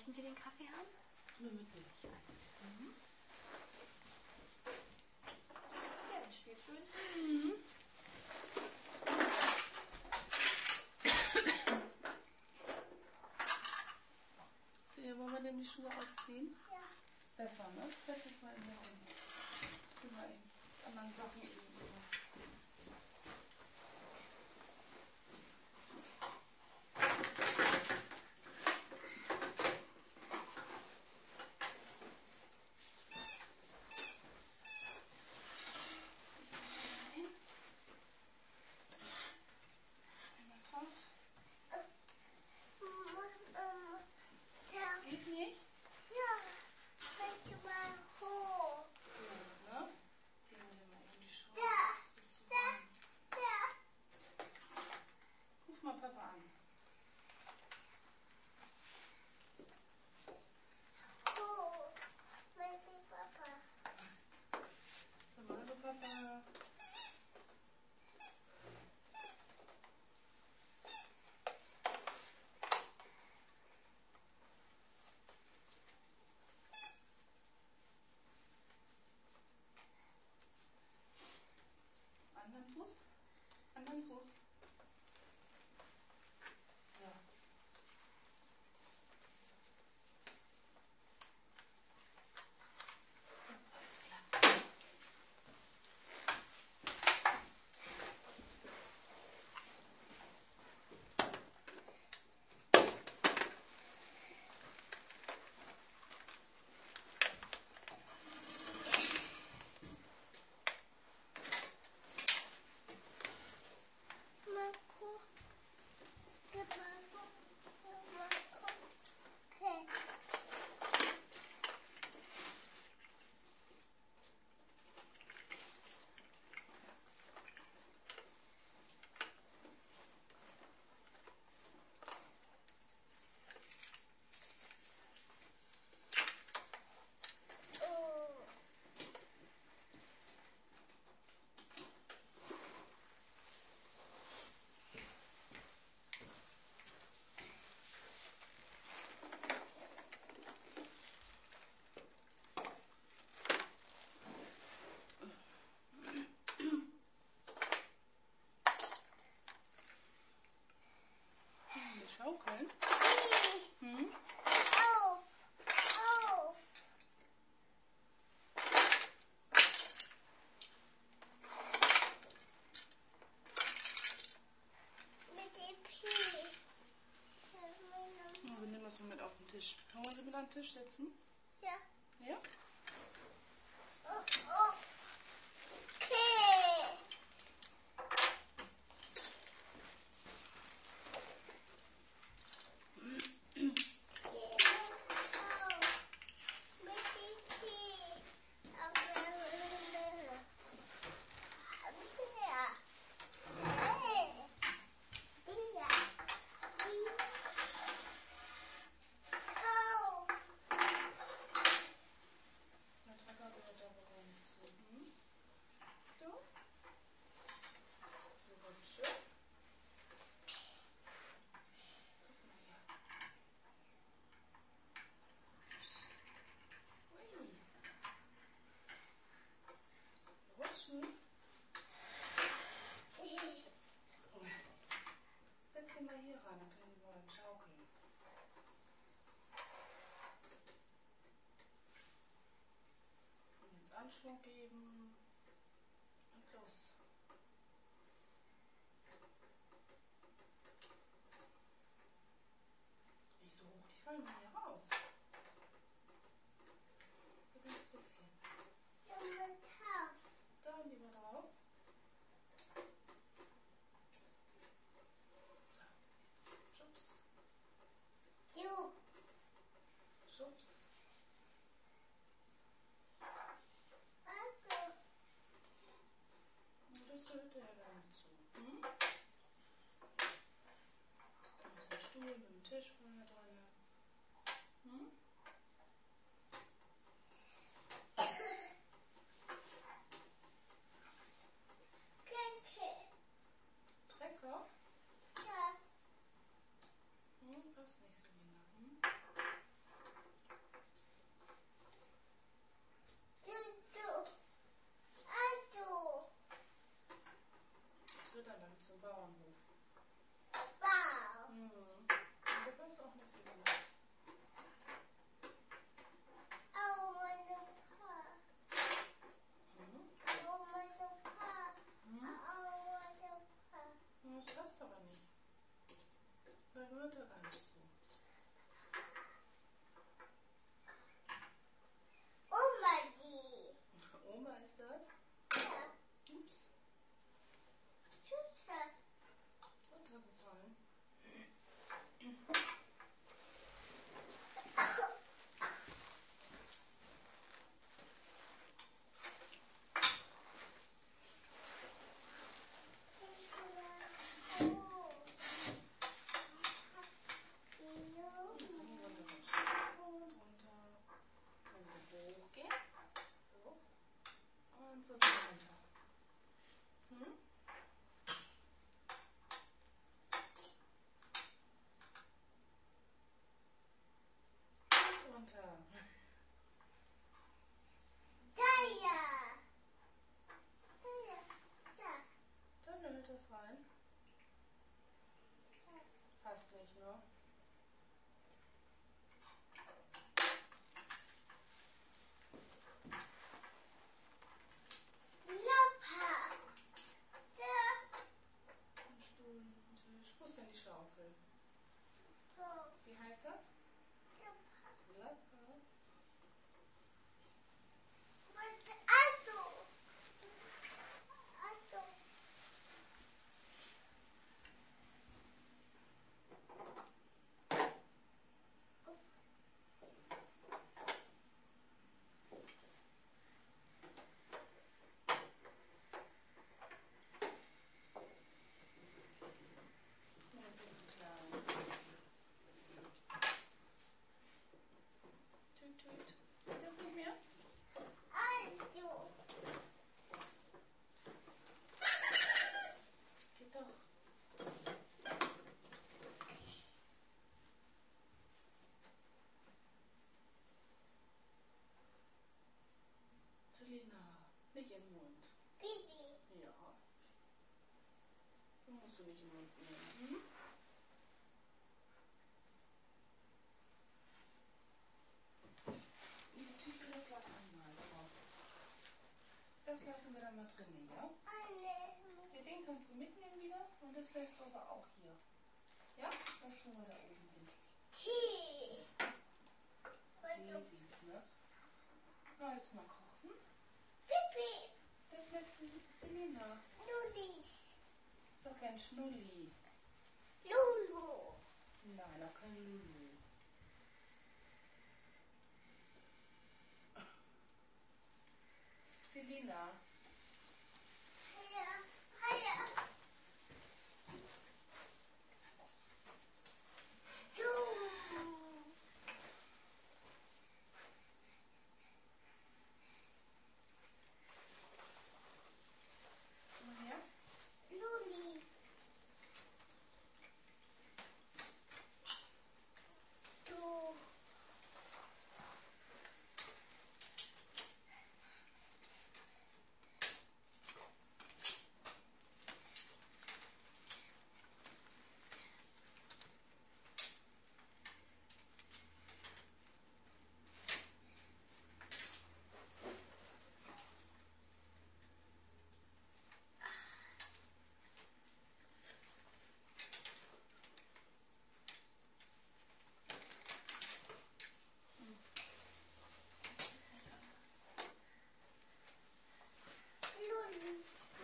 Möchten Sie den Kaffee haben? Nur mit Milch. Mhm. Ja, das spielt schön. Mhm. So, wollen wir denn die Schuhe ausziehen? Ja. Ist besser, ne? Vielleicht ist mal in die anderen Sachen eben über. Geht nicht? Ja, möchte mal hoch. Ja, ne? Ziehen wir dir mal eben die Schuhe Da, aus. Bist du warm? da. Ruf mal Papa an. Hoch. Möchte Papa. Sag mal, hallo Papa. Anderen Fuß. Anderen Fuß. So. So, alles klar. Marco. Der Marco. Marco. Okay. Oh. Wir schaukeln. Hm? Auf. Auf. Mit dem Pi. Ja, wir nehmen das mal mit auf den Tisch. Wollen wir sie mit an den Tisch setzen? Ja. Ja? Oh, oh. Okay. Na, trag mal bitte da warum zu. Hm? Du? So, ganz schön. Guck mal hier. Ui. Rutschen. Setz sie mal hier ran, dann können die mal schaukeln. Und jetzt Anschwung geben. Und los. Nicht so hoch, die fallen hier raus. Ein ganz bisschen. Da lieber drauf. So, jetzt schubs. Schubs. Und das hört er dann zu. Hm? Da ist ein Stuhl mit dem Tisch vorne dran. Hm? Trecker? Hm, passt nicht so, Lina. Hm? ja. Lappa. Da. Ein Stuhl, ein Tisch. Wo ist denn die Schaukel? So. Wie heißt das? Lappa. Lappa. Was? Auto. Auto. Ja, viel zu klein. Tüt, tüt. Geht das nicht mehr? Auto. Geht doch. Selina, nicht in den Mund. Bibi. Ja. Du musst du nicht in den Mund nehmen. Hm? Die Tüte, das lassen wir mal draußen. Das lassen wir dann mal drinnen, ja? Eine. Den kannst du mitnehmen wieder und das lässt du aber auch hier. Ja? Das tun wir da oben hin. Tee. Babys, ne? Na, jetzt mal kochen. Bibi. Das lässt du Selina. Lulis. Ist doch kein Schnulli. Lulu. Nein, auch kein Lulu. Selina. Hiya. Hiya. Du. Komm mal her. Lulis. Du. Lulis.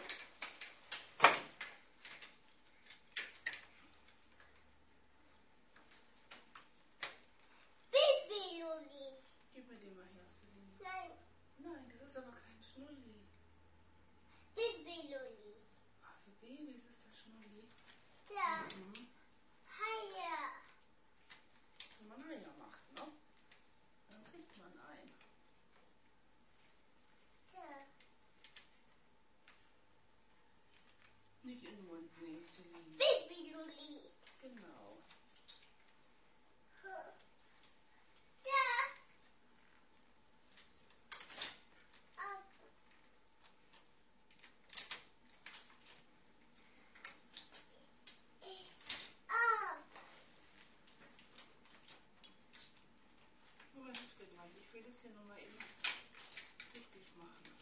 Bibi Lulis. Gib mir den mal her, Selina. Nein. Nein, das ist aber kein Schnulli. Bibi Lulis. Ach, für Babys ist das Schnulli. Da. Mhm. Hiya. Wenn man Eier macht, ne? Dann kriegt man ein. Da. Nicht in den Mund nehmen, Selina. Bibi Lulis. Genau. Da. Auf. Auf. Nur mal heftig, Mann. Ich will das hier nur mal eben richtig machen.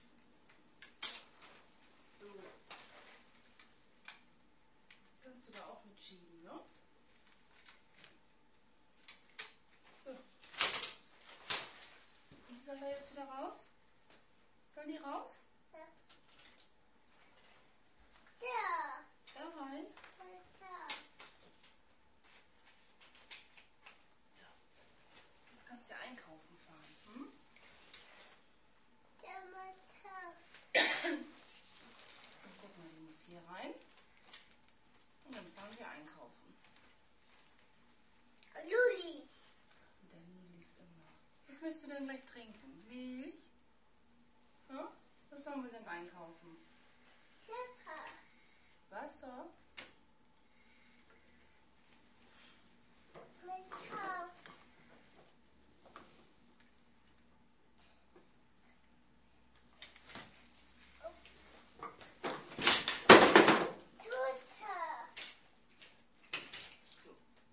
So. Kannst du da auch mitschieben, ne? So. Und die soll da jetzt wieder raus? Sollen die raus? Da. Da rein. Da. So. Du kannst ja einkaufen fahren. Hm? Da mal da. Und guck mal, du musst hier rein. Und dann fahren wir einkaufen. Lulis. Und dann liest immer. Was möchtest du denn gleich trinken? Milch? Ja? Was sollen wir denn einkaufen? Zappa. Wasser? Mit Kauf. Tuta. So.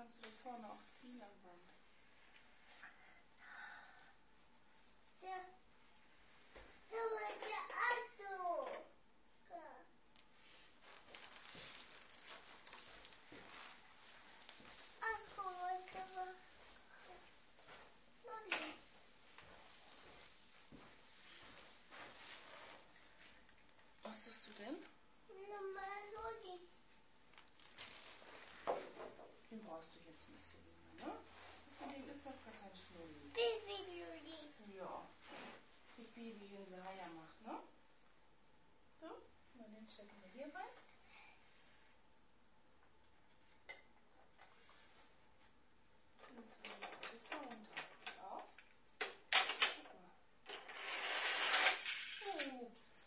kannst du das vorne auch ziehen am Band. Ja. Da war der Auto. Da. Auto, da war noch nicht. Was suchst du denn? Normal noch nicht. Den brauchst du jetzt nicht, Selina, ne? Außerdem ist das gar kein Schnulli. Baby Lulis. Ja. Wie Baby in Saraya macht, ne? So, und den stecken wir hier rein. Und jetzt wollen wir bis da runter. Pass auf. Guck mal. Ups.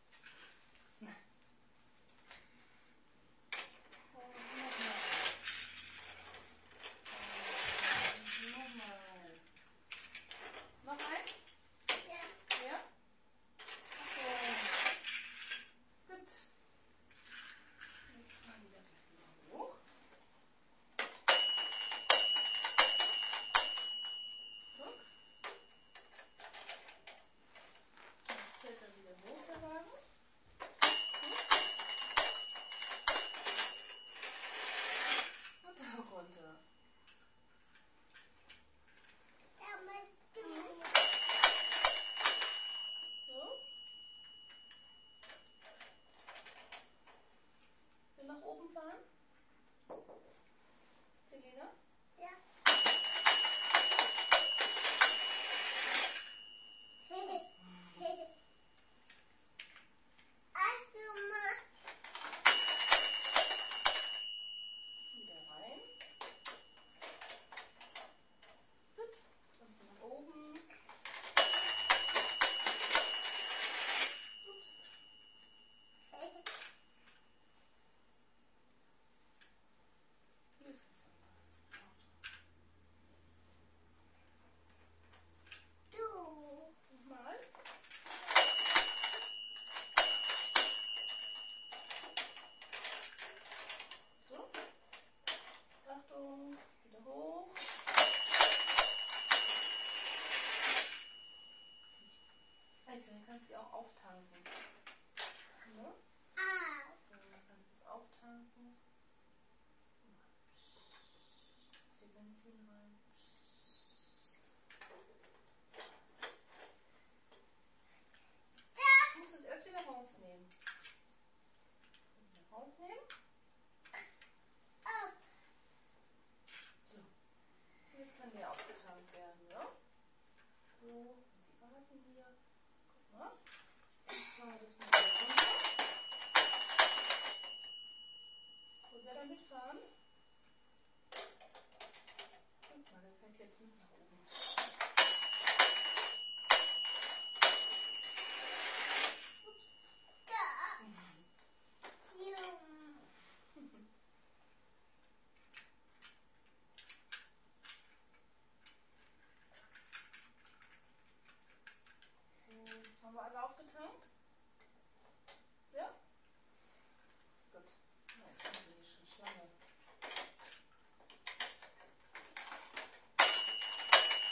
Nochmal. Noch eins? Ja. Ja? Okay. Gut. Jetzt mal wieder gleich wieder hoch. Guck. Jetzt fällt er wieder hoch, der Wagen. Und da runter. Da möchte man. So. Wir nach oben fahren. Selina? Ja. Also mal. Wieder rein. Gut. Und nach oben. Ups. Hier ist das andere Auto. Du. Nochmal. So. Achtung. Wieder hoch. Also, dann kannst du sie auch auftanken. Ne? Ah. So, dann kannst du es auftanken. Jetzt hier Benzin rein. Ich muss es erst wieder rausnehmen. Wieder rausnehmen. Ab. So. Jetzt kann der aufgetankt werden, ne? So, und die warten hier. Guck mal. Jetzt machen wir das mal wieder runter. Und wer damit fahren? Guck mal, der fährt jetzt mit nach oben. Ups. Da. Mhm. Jum. So, haben wir alle aufgetankt? Ja? Gut. Na, ich bin hier schon Schlange.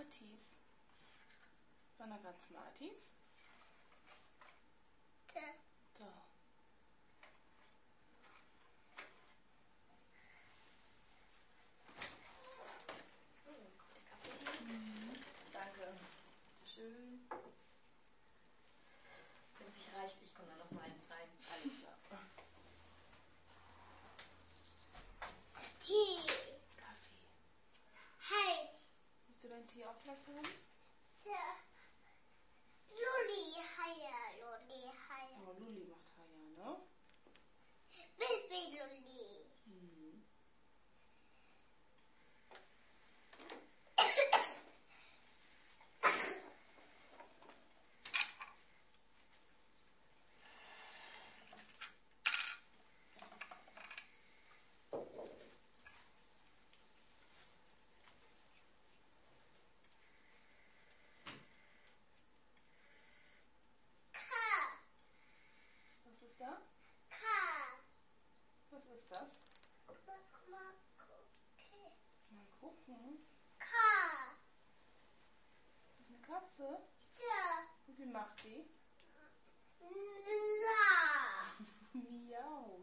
Smarties. Wann er gerade Smarties? So. Danke. Bitteschön. Wenn es nicht reicht, ich komme da noch mal rein. Alles klar. Tee. Kaffee. Heiß. Willst du deinen Tee auch gleich haben? Lulli, Haie, Lulli, Haie. Oh, Luli macht Haja, ne? Baby Lulli. Mhm. Ka. Was ist da? Ka. Was ist das? Mal Mal gucken. Ka. Ist das eine Katze? Ja. Und wie macht die? La. Miau.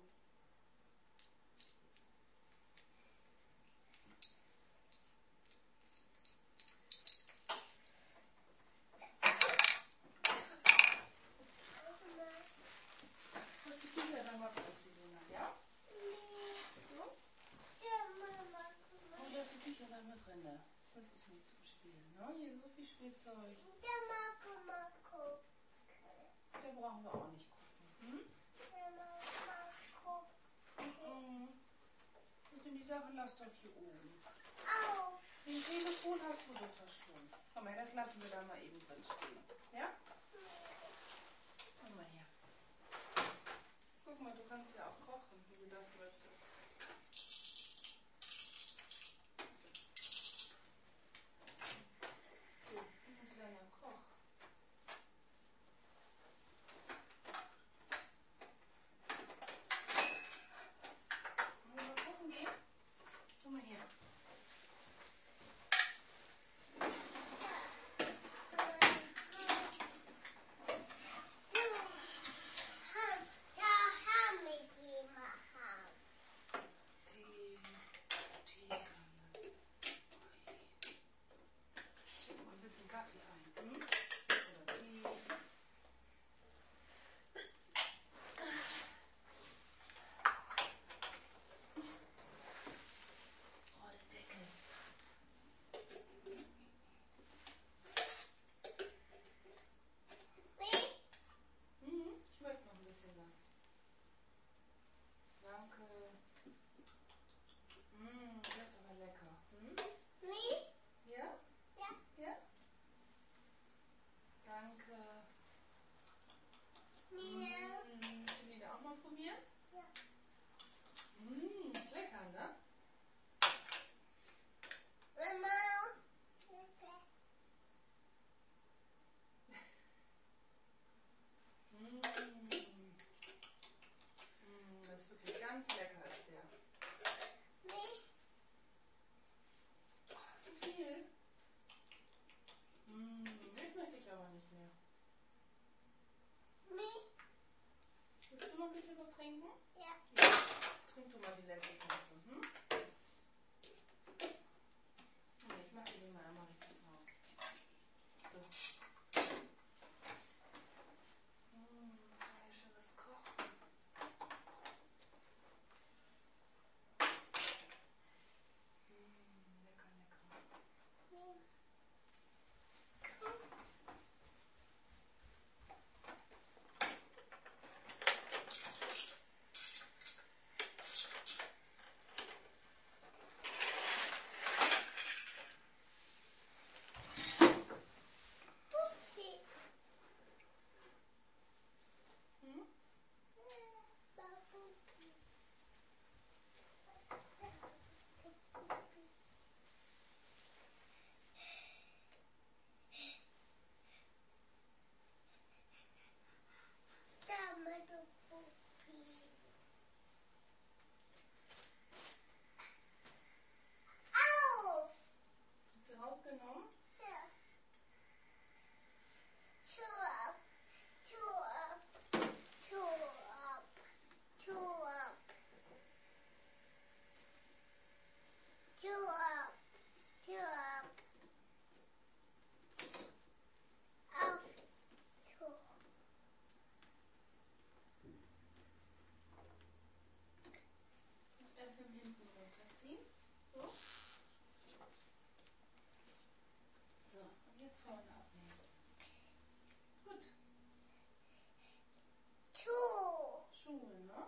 Und die Kinder dann mal aussehen, ja? So? Und da ist die Bücherreihe drin. Das ist nicht zum Spielen, ne? Hier ist so viel Spielzeug. Da brauchen wir auch nicht gucken. Hm? Und die Sachen lasst euch hier oben. Den Telefon hast du doch schon. Komm mal, das lassen wir da mal eben drin stehen. Ja? Komm mal her. Guck mal, du kannst ja auch kochen, wie du das möchtest. So, das ist ein kleiner Koch. Wollen wir mal gucken gehen? Komm mal her. Tee. Teekanne. Schenk mal ein bisschen Kaffee ein. Hm? Oder Tee. Oh, der Deckel. Ich möchte noch ein bisschen was. Danke. Das ist aber lecker. Ja? Ja? Danke. Willst du die auch mal probieren? Ist lecker, ne? Das ist wirklich ganz lecker, ist der. Oh, so viel. Jetzt möchte ich aber nicht mehr. Willst du noch ein bisschen was trinken? Ja. Trink du mal die letzte Tasse. Ich mache dir den mal einmal richtig drauf. So. Kann ich schon was kochen? Lecker, lecker. vorne abnehmen. Gut. Schuhe, ne?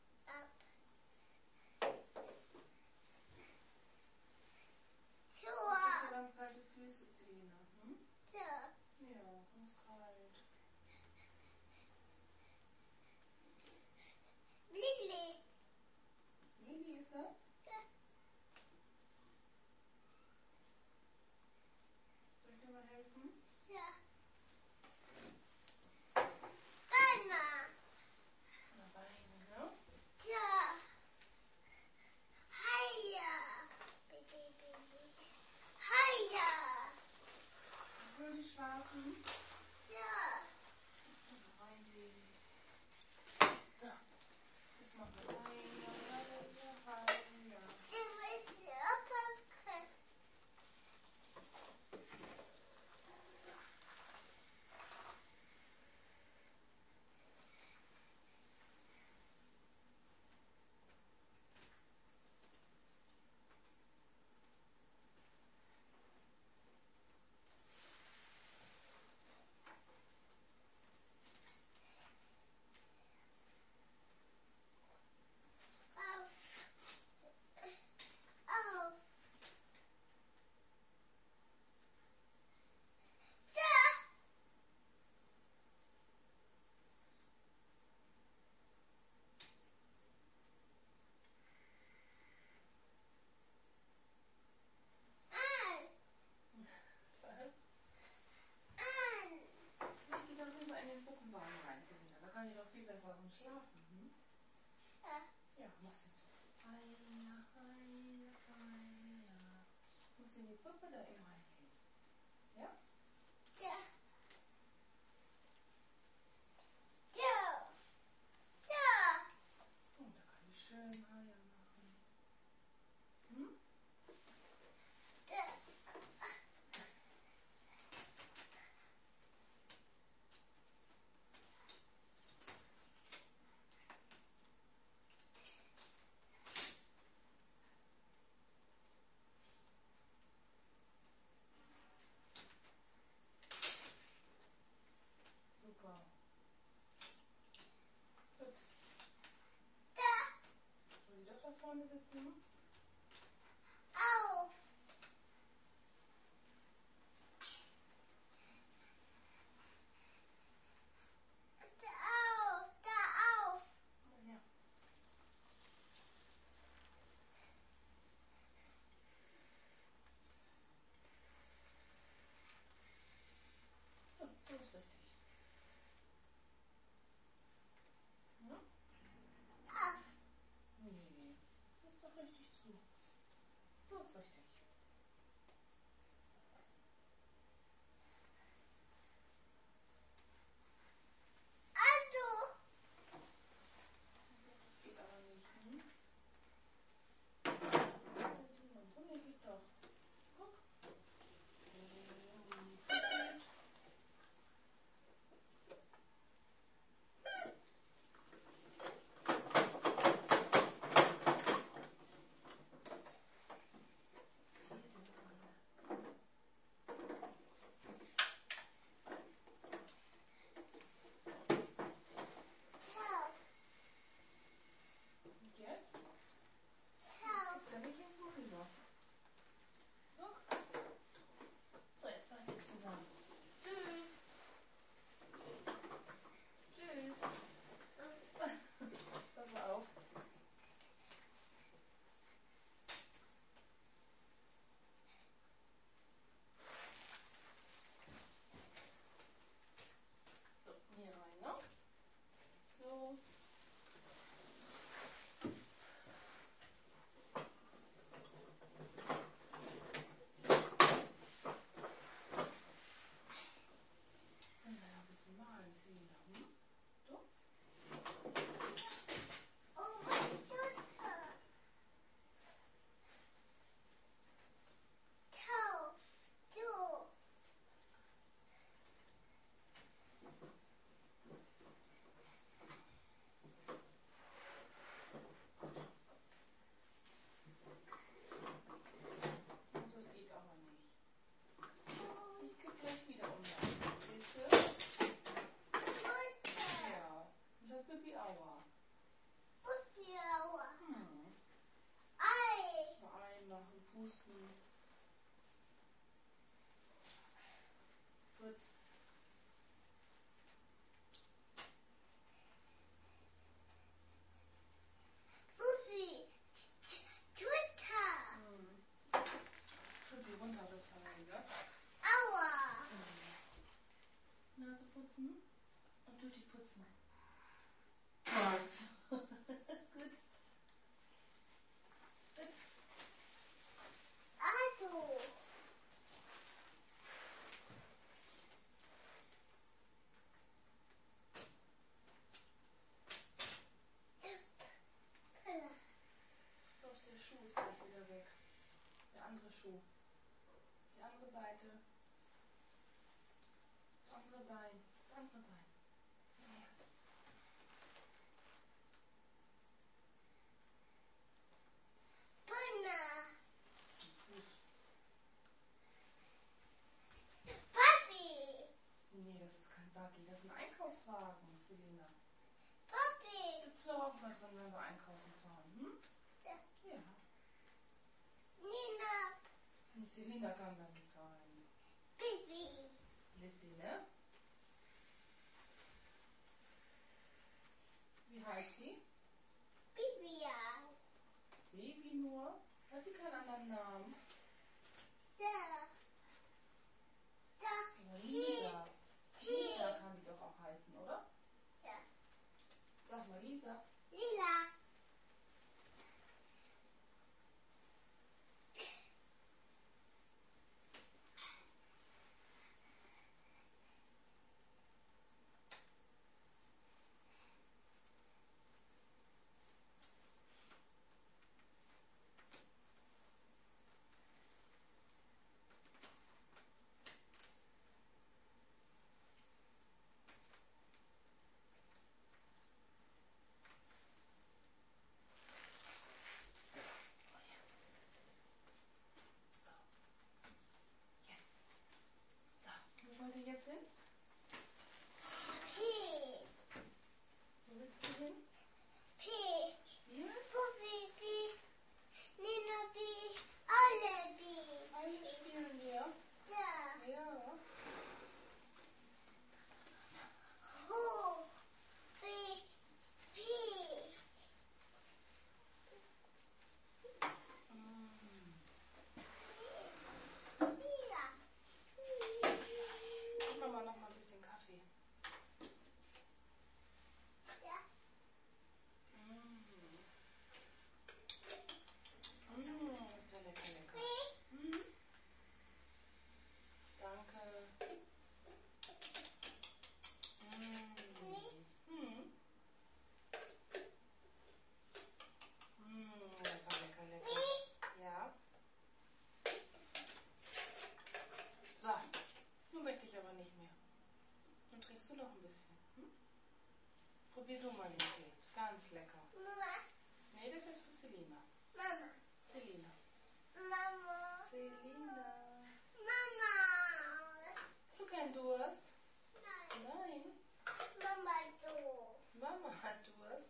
Hast du ganz kalte Füße, Selina? Hm? Ja, ganz kalt. Lili ist das? Soll ich dir mal helfen? Na, Beine, ne? Soll die schlafen? Reinlegen. So, jetzt machen wir Beine. Leg die doch lieber in den Puppenwagen rein, Selina. Da kann die doch viel besser drin schlafen. Hm? Ja, machst du so. Heia, heia, heia. Musst du in die Puppe da eben reinlegen. Ja? Oh, da kann ich schön Heia machen. Hm? Super. Gut. Soll die doch da vorne sitzen? Oh, ja. So, so ist richtig. Ja? Nee, das ist doch richtig andere Schuh. Die andere Seite. Das andere Bein. Das andere Bein. Ja. Bunna. Fuß. Papi. Nee, das ist kein Buggy. Das ist ein Einkaufswagen, Selina. Papi. Sitzt du auch mal drin, wenn wir einkaufen fahren? Hm? Ja. Ja. Nina. Die Selina kann da nicht rein. Bibi. Lissy, ne? Wie heißt die? Bibian. Baby nur? Hat sie keinen anderen Namen? Da. Da. Oder Lisa. Lisa kann die doch auch heißen, oder? Ja. Sag mal Lisa. Lila. Wo wollt ihr jetzt hin? P. Wo willst du hin? P. Spielen? Puppy P. Nina B. Alle B. Alle spielen wir. Da. Ja. Ho. B. P. Lila. Gib mir mal noch mal ein bisschen Kaffee. Ja. Ist der lecker, lecker. P. Danke. Lecker, lecker, lecker. Ja. So, nun möchte ich aber nicht mehr. Dann trinkst du noch ein bisschen. Probier du mal den Tee. Ist ganz lecker. Mama. Nee, das ist jetzt für Selina. Mama. Selina. Mama. Selina. Mama. Hast du keinen Durst? Nein. Nein. Mama, du. Mama hat Durst.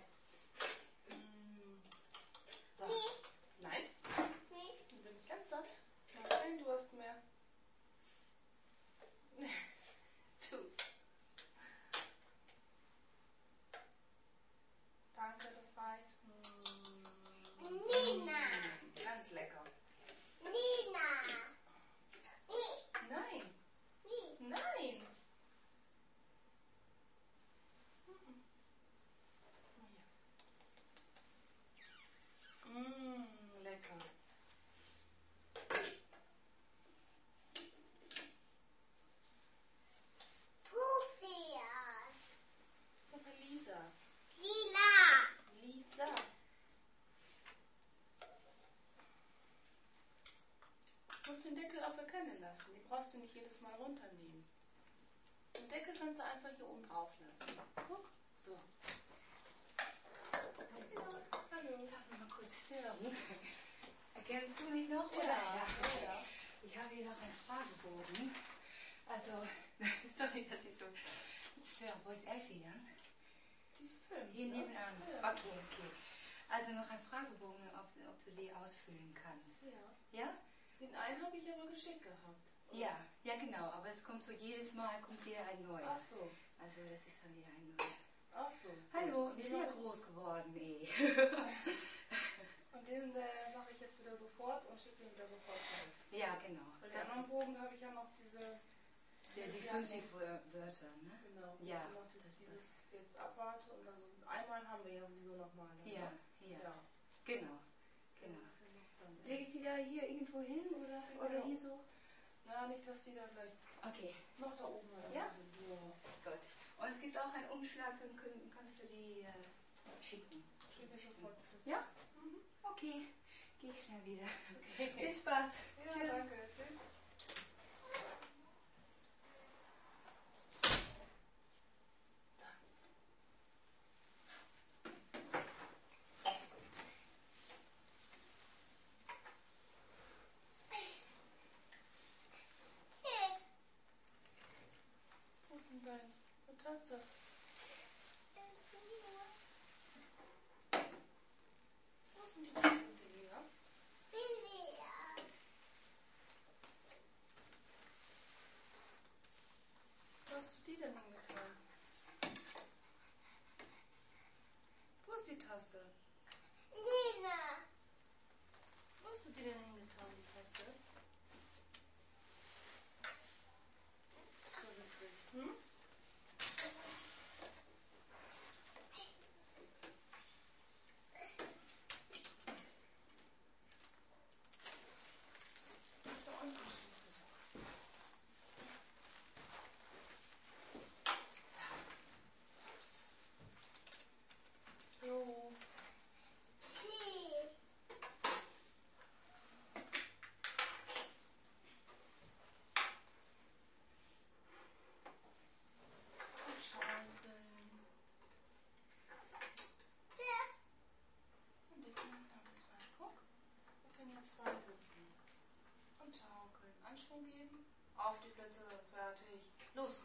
So. Nein, Nee. du bist ganz satt. Ich habe keinen Durst mehr. Du. Danke, das reicht. Nina. Ganz lecker. Nina. Nein, Nee. nein. Lecker. Pupian. Guck mal, Lisa. Lila. Lisa. Du musst den Deckel auch verkennen lassen. Den brauchst du nicht jedes Mal runternehmen. Den Deckel kannst du einfach hier oben drauf lassen. Guck. So. Hallo. Darf ich mal kurz stören? Erkennst du mich noch? Ja, Oder? ja. Ich habe hier noch einen Fragebogen. Also, sorry, dass ich so störe. Wo ist Elfie dann? Die fünf. Hier ne? nebenan. Ja. Okay. Also noch ein Fragebogen, ob du die ausfüllen kannst. Ja. Ja? Den einen habe ich aber geschickt gehabt. Ja, genau. Aber es kommt so jedes Mal kommt wieder ein neuer. Ach so. Also das ist dann wieder ein neuer. Ach so. Hallo, Gut. wir sind ja groß geworden, ey. Und den mache ich jetzt wieder sofort und schicke ihn wieder sofort zurück. Ja, genau. Bei den anderen Bogen habe ich ja noch diese... Die 50 Wörter, ne? Genau. Ja, Noch das dieses jetzt abwarte und dann so einmal haben wir ja sowieso nochmal. Ja, genau. Das ist ja noch dann. Lege ich die da hier irgendwo hin oder Genau. hier so? Na, nicht, dass die da gleich Okay, noch da oben oder Ja? Ja. gut. Und es gibt auch einen Umschlag, dann kannst du die schicken. Schicke ich sofort. Ja? Okay. Geh ich schnell wieder. Okay. Viel Spaß. Ja, Tschüss. danke. Tschüss. Wo ist denn deine Tasse? Wo ist denn die Tasse, Selina? Wo hast du die denn hingetan? Wo ist die Tasse? Wo hast du die denn hingetan, die Tasse? So witzig. Hm? Da unten steht sie doch. Ups. So. Schaukeln. Und die können damit rein. Guck. Wir können jetzt frei sitzen. Und schaukeln. Anschwung geben. Auf die Plätze. Fertig. Los.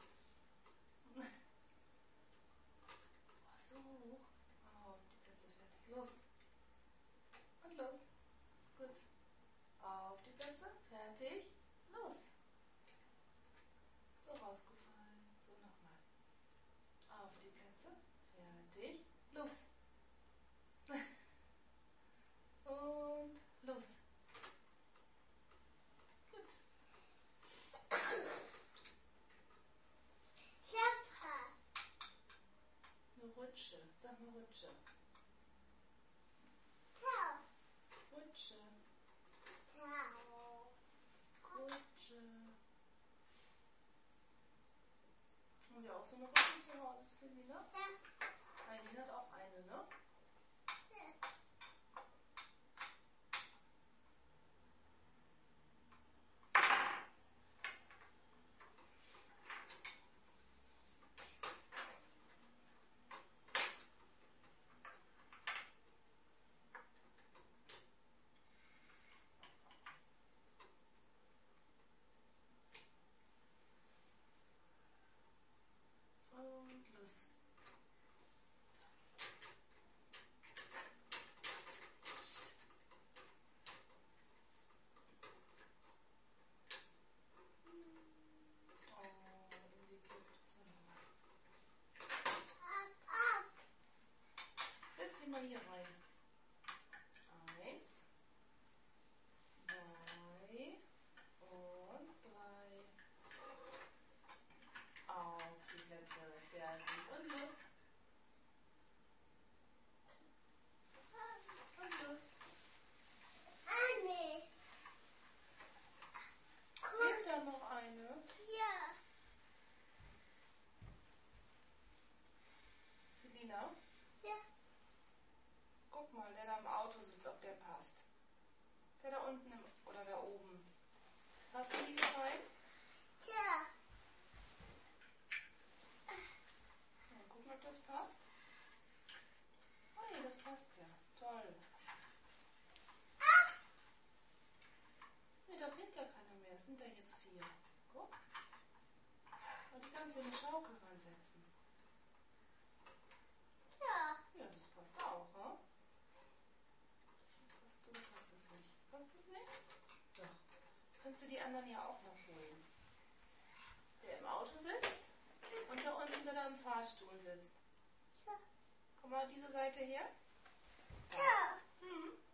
So hoch. Auf die Plätze. Fertig. Los. Und los. Gut. Auf die Plätze. Fertig. Los. So rausgefallen. So nochmal. Auf die Plätze. Fertig. Los. Und los. Gut. Eine Rutsche. Sag mal Rutsche. Rutsche. Rutsche. Haben wir auch so eine Rutsche zu Hause, Selina? Eileen hat auch eine, ne? Und los. Oh, umgekippt. So, nochmal. Setz sie mal hier rein. 1, 2 und 3. Auf die Plätze. Fertig. Und los. Und los. Fehlt da noch eine? Selina? Guck mal, der da im Auto sitzt, ob der passt. Der da unten oder da oben. Passt die hier rein? Mal gucken, ob das passt. Oh ja, das passt ja. Toll. Ne, da fehlt ja keiner mehr. Es sind da jetzt 4. Guck. Und die kannst du in eine Schaukel reinsetzen. Ja, das passt auch, ne? Passt oder passt es nicht? Passt es nicht? Doch. Kannst du die anderen ja auch noch holen. Der im Auto sitzt und da unten, der da im Fahrstuhl sitzt. Komm mal diese Seite her. Hm.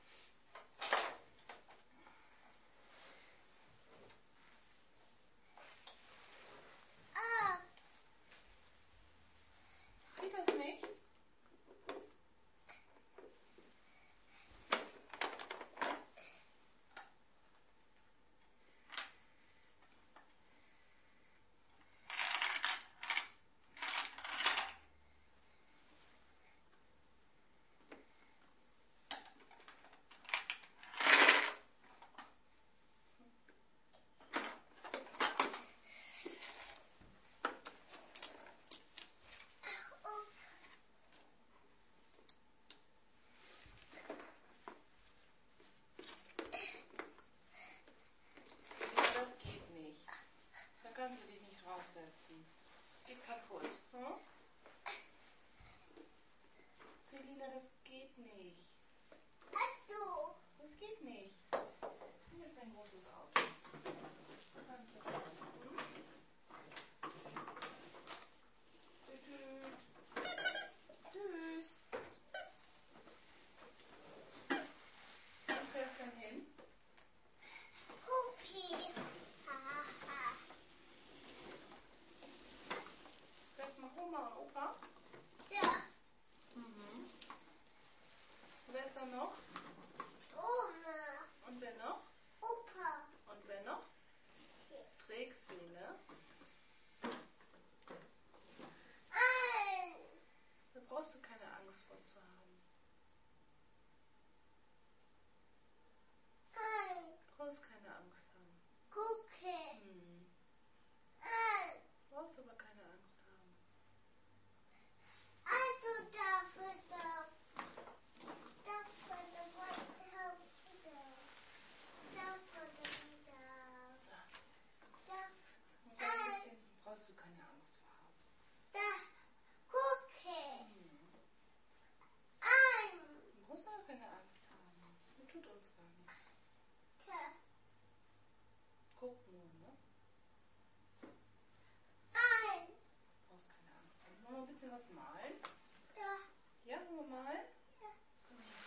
Geht das nicht? kaputt. Hm? Selina, das geht nicht. Das geht nicht. Hier ist ein großes Auto. Kannst du hm? Tschüss. Wo fährst du denn hin? Fährst du mal Oma und Opa? Mhm. Wer ist da noch? Und wer noch? Und wer noch? Trixie, ne? Da brauchst du keine Angst vor zu haben. Du brauchst keine Angst haben. Hm. Du brauchst aber keine Angst haben. So. Und ein bisschen brauchst du keine Angst vor haben. Du brauchst aber keine Angst haben. Das tut uns gar nichts. Guck nur, ne? Du brauchst keine Angst haben. Wollen wir ein bisschen was malen? Ja, wollen wir malen? Komm her.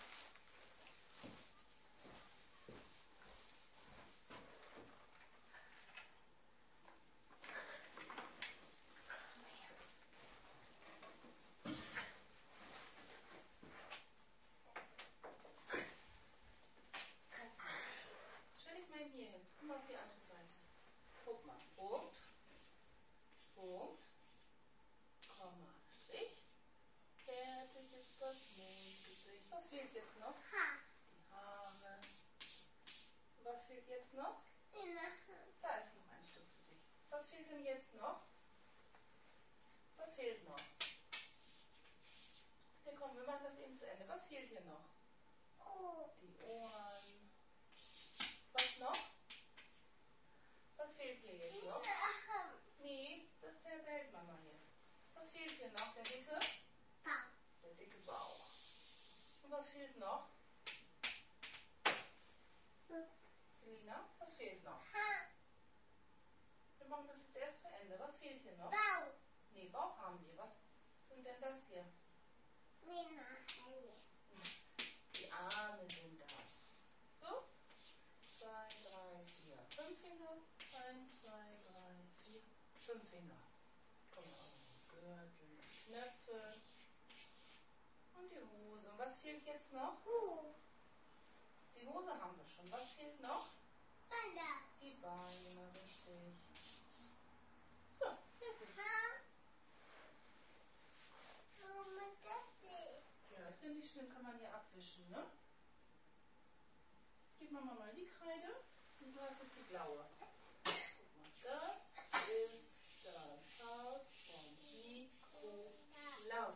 Stell dich mal hier hin. Guck mal auf die andere Seite. Guck mal. Punkt. Punkt. Komma. Strich. Fertig ist das Mondgesicht. Was fehlt jetzt noch? Die Haare. Was fehlt jetzt noch? Da ist noch ein Stück für dich. Was fehlt denn jetzt noch? Was fehlt noch? Okay, komm, wir machen das eben zu Ende. Was fehlt hier noch? Die Ohren. Was noch? Was fehlt hier jetzt noch? Nee, das behält Mama jetzt. Was fehlt hier noch? Der dicke? Der dicke Bauch. Und was fehlt noch? Selina, was fehlt noch? Wir machen das jetzt erst zu Ende. Was fehlt hier noch? Nee, Bauch haben wir. Was sind denn das hier? Die Arme sind das. So? 2, 3, 4, 5 Finger. 1, 2, 3, 4, 5 Finger. Kommen auch noch Gürtel, Knöpfe und die Hose. Und was fehlt jetzt noch? Die Hose haben wir schon. Was fehlt noch? Die Beine, richtig. So, fertig. Ja, ist ja nicht schlimm, kann man hier abwischen, ne? Gib Mama mal die Kreide und du hast jetzt die blaue. Guck mal, das ist das Haus von Nikolaus.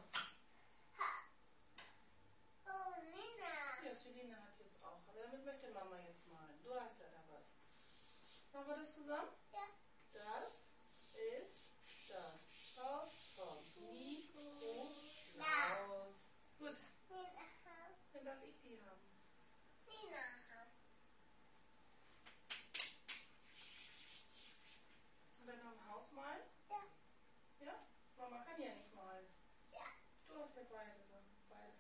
Ja, Selina hat jetzt auch. Aber damit möchte Mama jetzt malen. Du hast ja da was. Machen wir das zusammen? Das ist das Haus von Nikolaus. Gut, dann darf ich die haben. Und dann noch ein Haus malen? Ja? Mama kann ja nicht malen. Du hast ja beide Farben.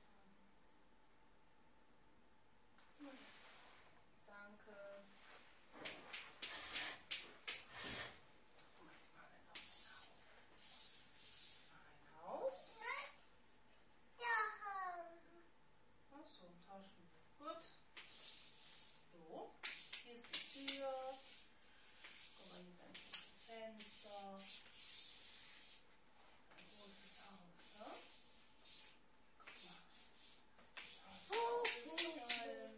Danke. Guck mal, jetzt machen wir noch ein Haus. Achso, tauschen wir. Gut. So, hier ist die Tür. Guck mal, hier ist ein großes Fenster. Ein großes Haus, ne? Guck mal. Schau, ist kalt.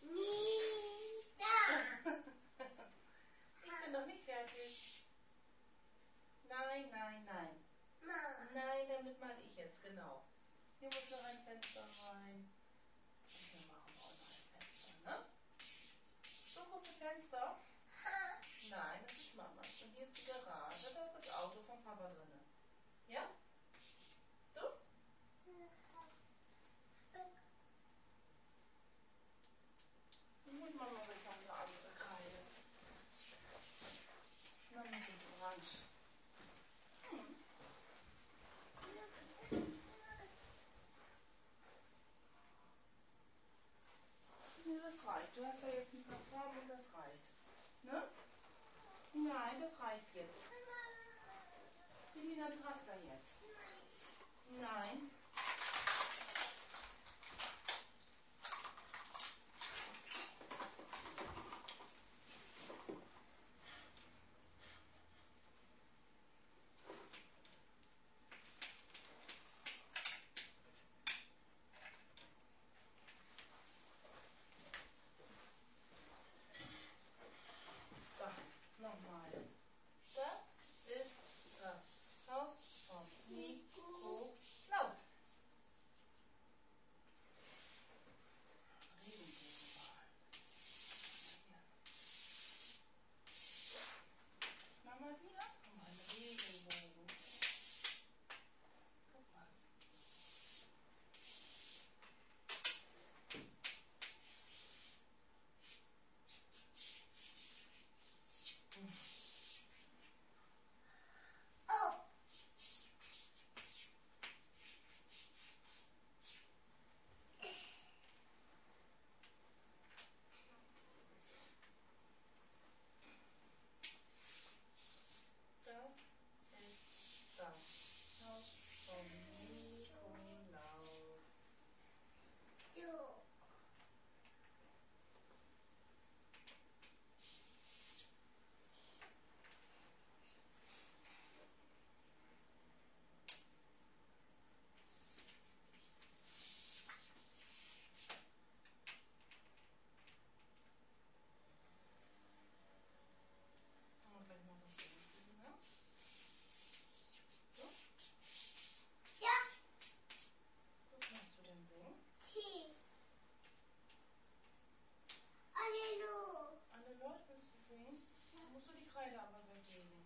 Ich bin noch nicht fertig. Nein, nein, nein. Nein, damit meine ich jetzt, genau. Hier muss noch ein Fenster rein. Und wir machen auch noch ein Fenster, ne? So große Fenster? Nein, das ist Mamas. Und hier ist die Garage, da ist das Auto von Papa drin. das reicht jetzt. Selina, du hast da jetzt. Nein. So, nochmal. Das ist das Haus von Nikolaus. Regenbogenball. Hier. Ich mach mal die ab. Guck mal, ein Regenbogen. Guck mal. Oh, Das ist das Haus von Nikolaus. so. Und gleich noch was singen, ne? So, Ja, was möchtest du denn singen? T. Hallo. Alle Leute willst du singen? Dann musst du die Kreide aber weglegen.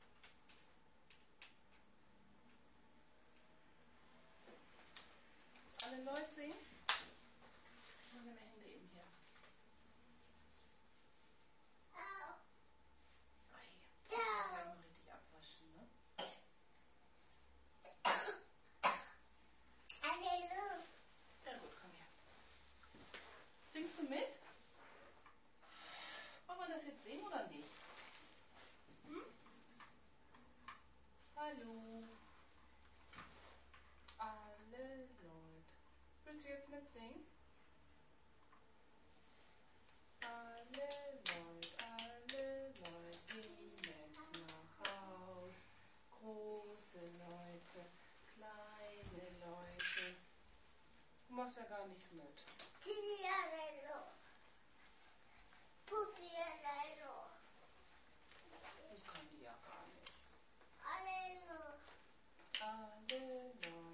Alle Leute singen? Ich mache meine Hände eben her. Au. Ei, das muss man gleich mal richtig abwaschen, ne? Hallo. Ja gut, komm her. Singst du mit? Wollen wir das jetzt singen oder nicht? Hm? Hallo. Alle Leute. Willst du jetzt mitsingen? Alle Leute gehen jetzt nach Haus. Große Leute, kleine Leute. Du machst ja gar nicht mit. Hallo. Puppi, hallo. Das kann die ja gar nicht. Hallo. Alle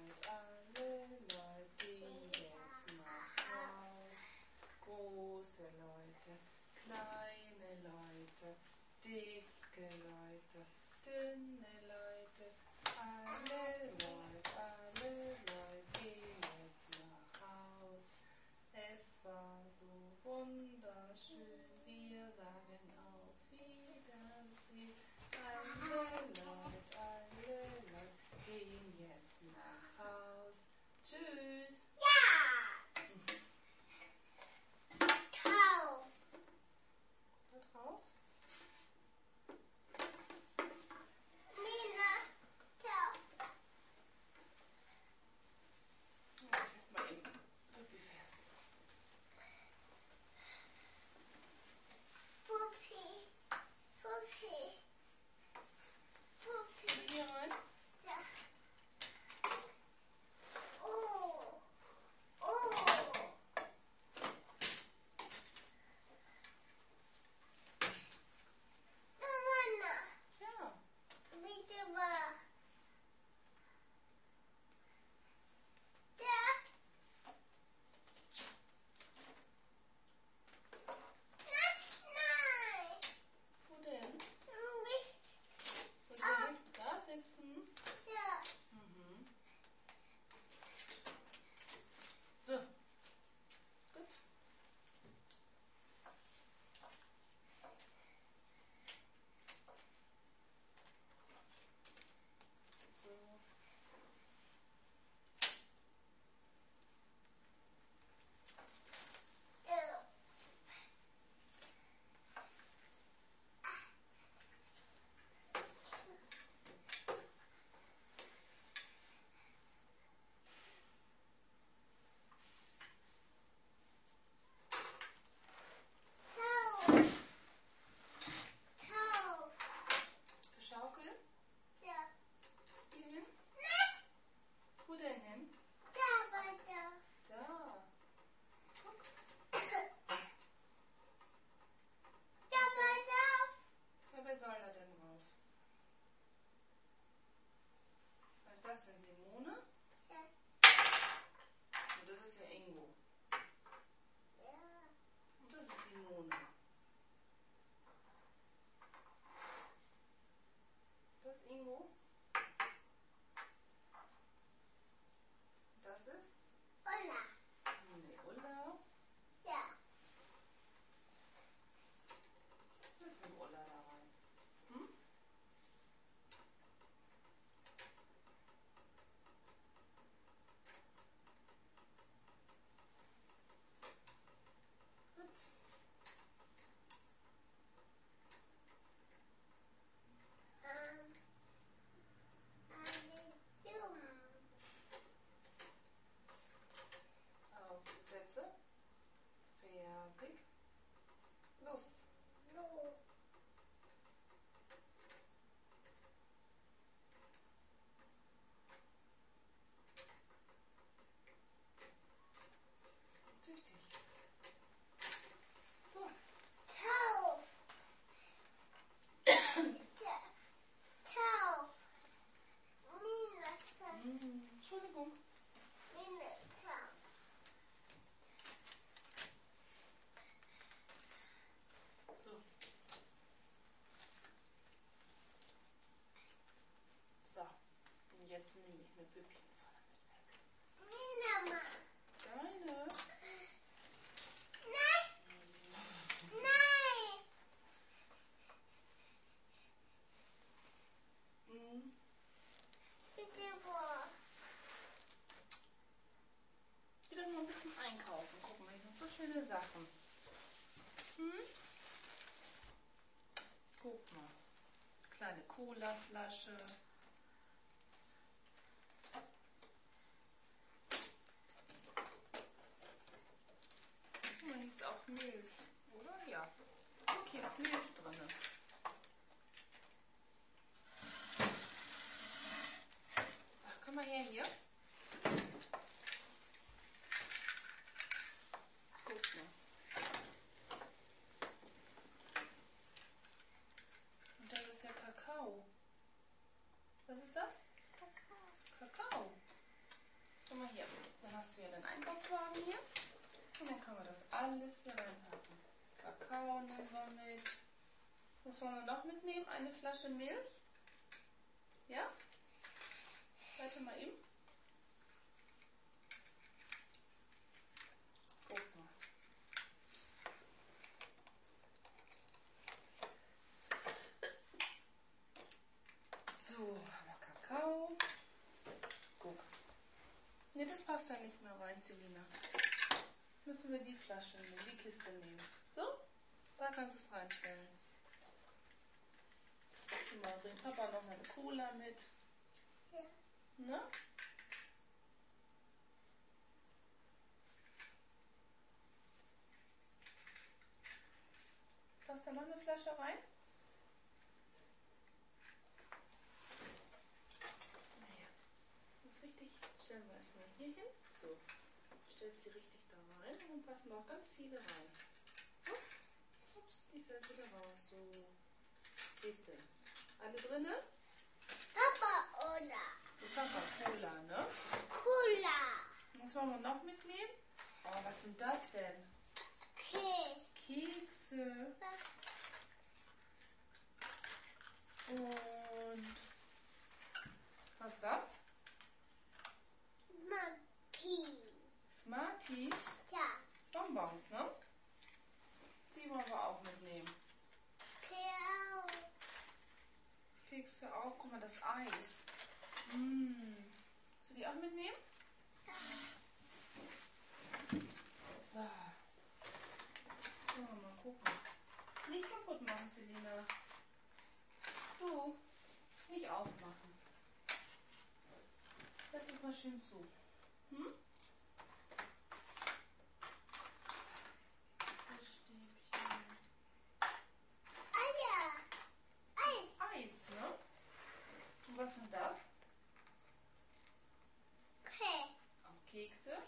Leute gehen jetzt nach Haus. Große Leute, kleine Leute, dicke Leute, dünne Leute. Alle Leute gehen jetzt nach Haus. Es war so wunderschön, wir sagen auf Wiedersehen. Alle Leute gehen jetzt nach Haus. Tschüss. Ja. Kauf. Da drauf? Nina. Kauf. Ich halt mal eben Puppi fest. Puppi. Puppi. Puppi. Hier rein. Ja. Oh. Sachen. Hm? Guck mal. Kleine Colaflasche. Hier ist auch Milch, oder? Ja. Guck, hier ist Milch drin. Ach, komm mal her hier. Guck mal. Und das ist ja Kakao. Was ist das? Kakao. Guck mal hier. Dann hast du ja den Einkaufswagen hier. Und dann können wir das alles hier reinpacken. Kakao nehmen wir mit. Was wollen wir noch mitnehmen? Eine Flasche Milch. Ja? Warte mal eben. Guck mal. So, haben wir Kakao. Guck. Ne, das passt da nicht mehr rein, Selina. Müssen wir die Flasche nehmen, die Kiste nehmen. So, da kannst du es reinstellen. Mal bringt Papa noch mal eine Cola mit. Ja. Ne? Passt da noch eine Flasche rein? Naja, muss richtig, stellen wir erstmal hier hin. So, stellt sie richtig da rein und dann passen auch ganz viele rein. Ups, die fällt wieder raus. So, siehst du. Alle drinne? Papa oder Die Papa Cola, ne? Cola. Was wollen wir noch mitnehmen? Oh, was sind das denn? Kekse. Und was ist das? Smarties. Ja. Bonbons, ne? Die wollen wir auch mitnehmen. Kekse auch. Guck mal, das Eis. Willst du die auch mitnehmen? So. So, mal gucken. Nicht kaputt machen, Selina. Du, nicht aufmachen. Lass es mal schön zu. Hm? Fischstäbchen. Eis, ne? Und was sind das? Auch Kekse.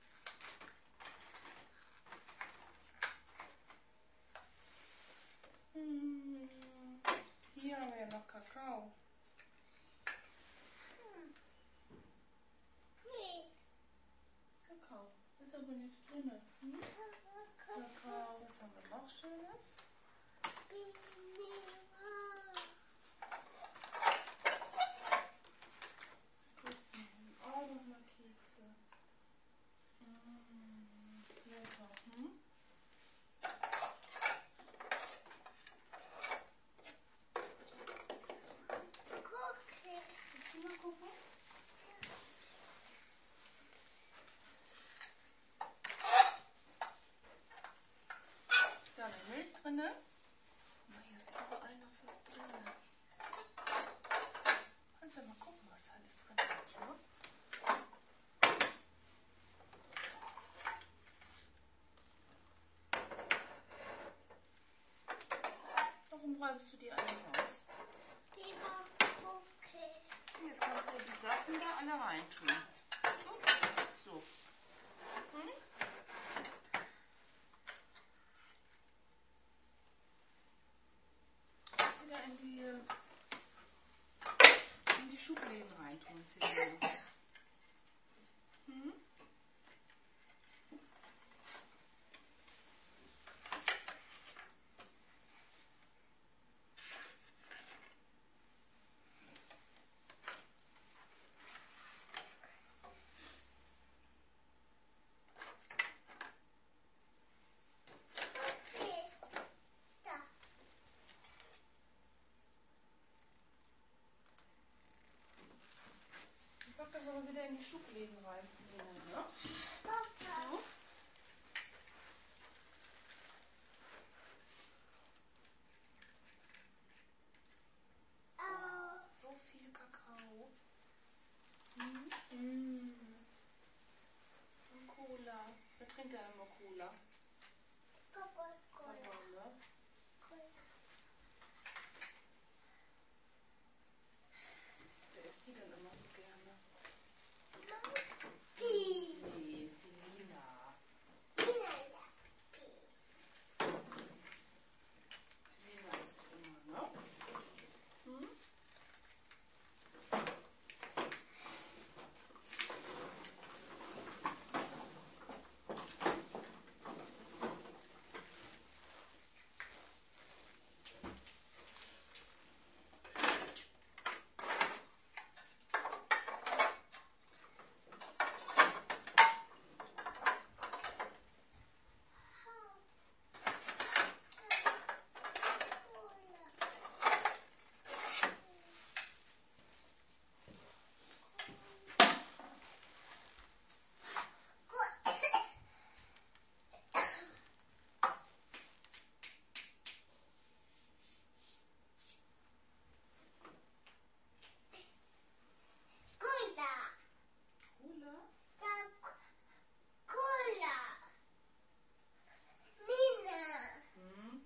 Hier haben wir ja noch Kakao. Kakao. Ist aber nichts drin. Kakao. Was haben wir noch Schönes? Gucken. Auch noch mal Kekse. Lecker. Willst du mal gucken? Da eine Milch drin. Hier ist überall noch was drin. Kannst ja mal gucken, was alles drin ist. Ne? Warum reibst du die alle raus? Und jetzt kannst du die Sachen da alle reintun. So. Kannst du wieder in die Schubläden reintun, Selina. Ich pack das aber wieder in die Schubläden rein, Selina, ne? So. Cola? Papa Papa, Cola. ne? Wer isst die denn immer so gerne? Pi. Nee, Selina. Selina isst immer, ne? Hm? Cola? Hm?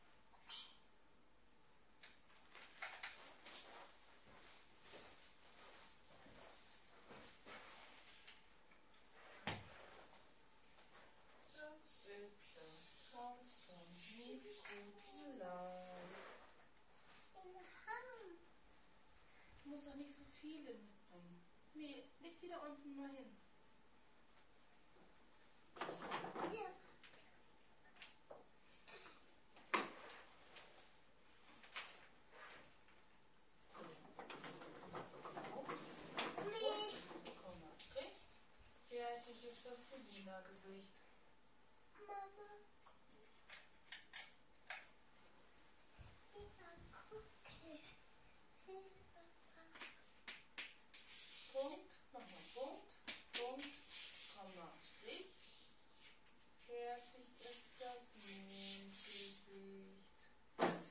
Das ist das Haus von Nikolaus. Du musst doch nicht so viele mitbringen. Nee, leg die da unten mal hin. Komm mal, krieg. Fertig ist das Selina-Gesicht. Punkt, nochmal Punkt, Punkt, Komma, Strich. Fertig ist das Mondgesicht. Gut.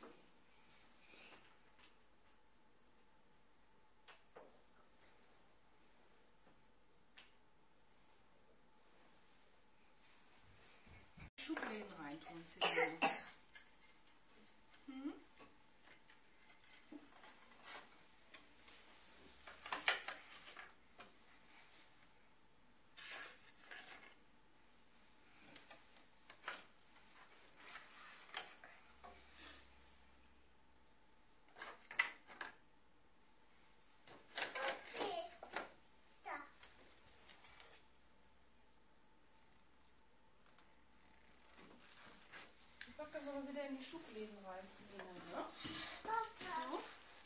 Schubläden reintun, Selina. Hm? Ich pack das aber wieder in die Schubläden rein, Selina, ne? So.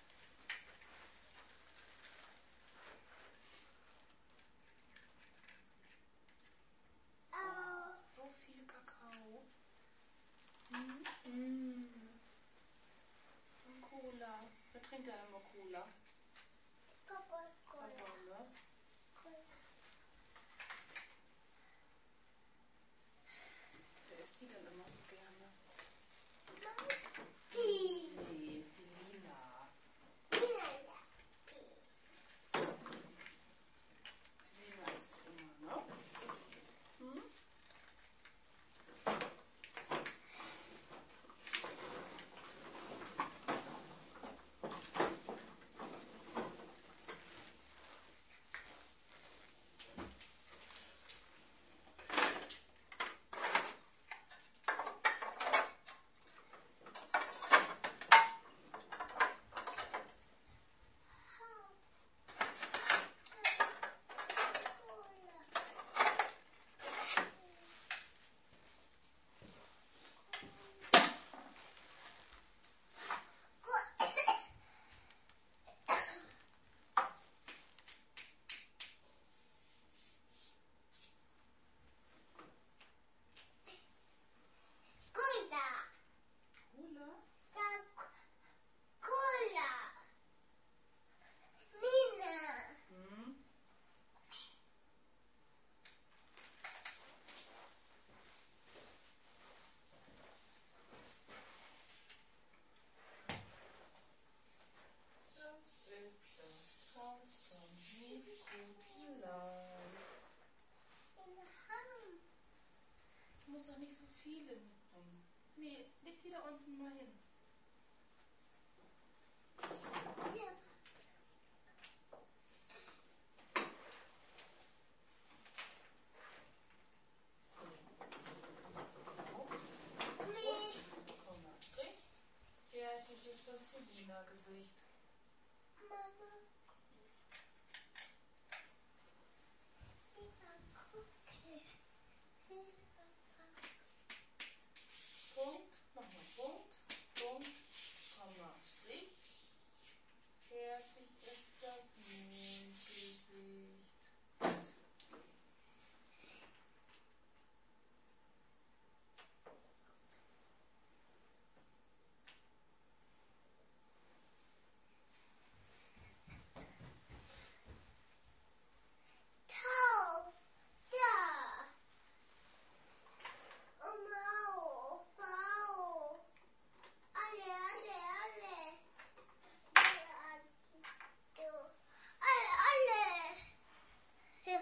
So viel Kakao. Und Cola. Wer trinkt denn immer Cola? Papa, ne? Wer isst die denn immer so gerne? Nee, Selina. Selina isst immer, ne? Hm? muss auch nicht so viele mitbringen. Nee, leg die da unten mal hin. Fertig ist das Selina-Gesicht. Mama. Punkt, nochmal Punkt, Punkt, Komma, Strich. Fertig ist das Mondgesicht. Gut. Tau. Da. Mau. Bau. Alle. Alle. Ja.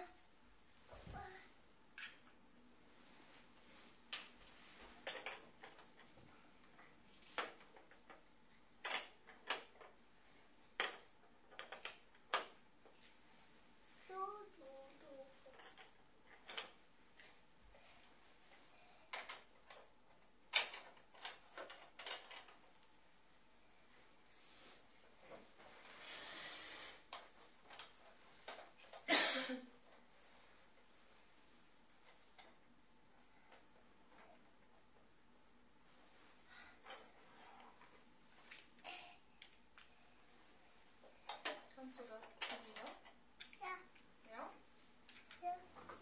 Kannst du das, Selina? Ja. Ja? Ja.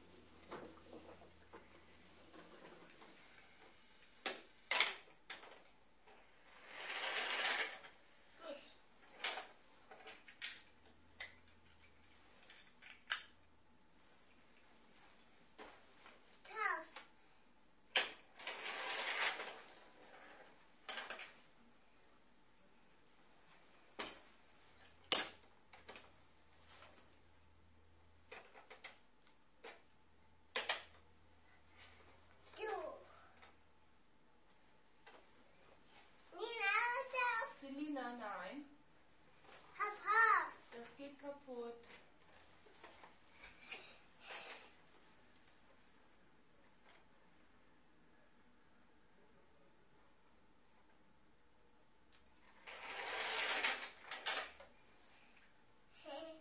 Gut. Tau. Du. Nina, das. Selina, nein. Papa. Das geht kaputt. Hey.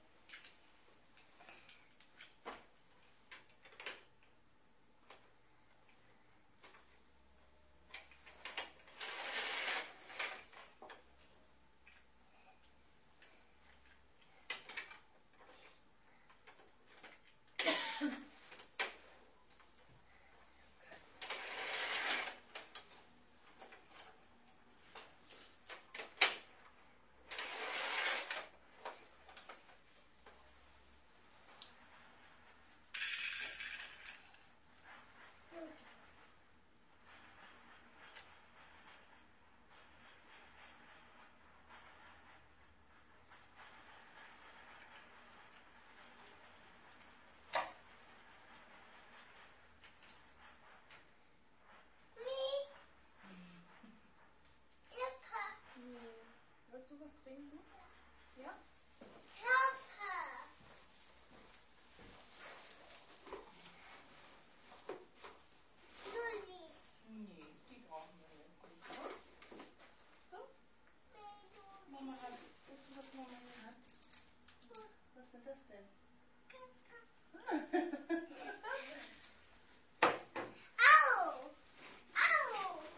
Nee. Willst du was trinken? Ja? Nee, die brauchen wir jetzt nicht. Ne? So, Mama hat. Weißt du, was Mama hier hat? Was sind das denn?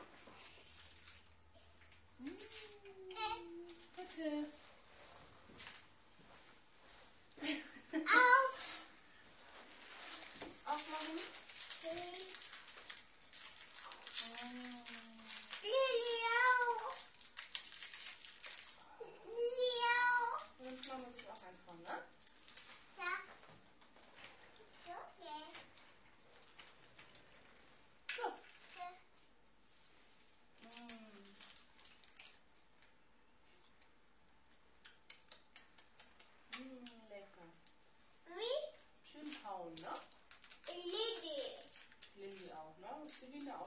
Bitte.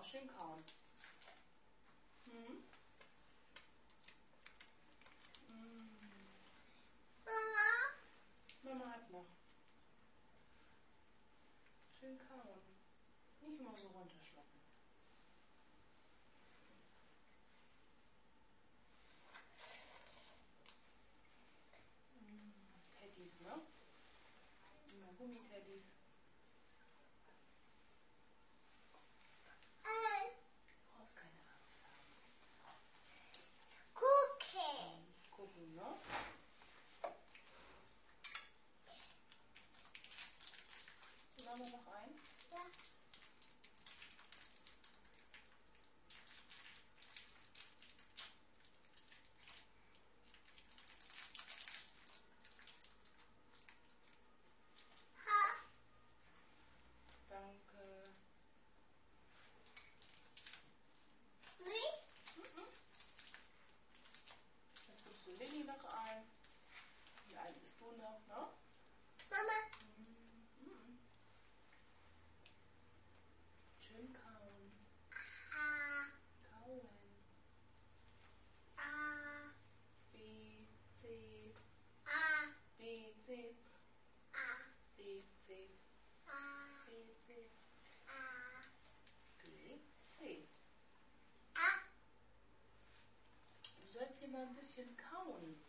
schön kauen. Mhm. Mama. Mama hat noch. Schön kauen. Nicht immer so runterschlucken. Teddys, ne? Immer Gummiteddys. Du brauchst keine Angst haben. Cookie. Gucken, ne? Sollen wir noch ein? Ja. Ha. Danke. Wie? Jetzt gibst du Lilly noch ein. Wie alt bist du noch, ne? Mama. Schön kauen. A. Kauen. A. B, C, A. B, C, A. B, C, A. B, C, A. B, C. A. Du sollst hier mal ein bisschen kauen.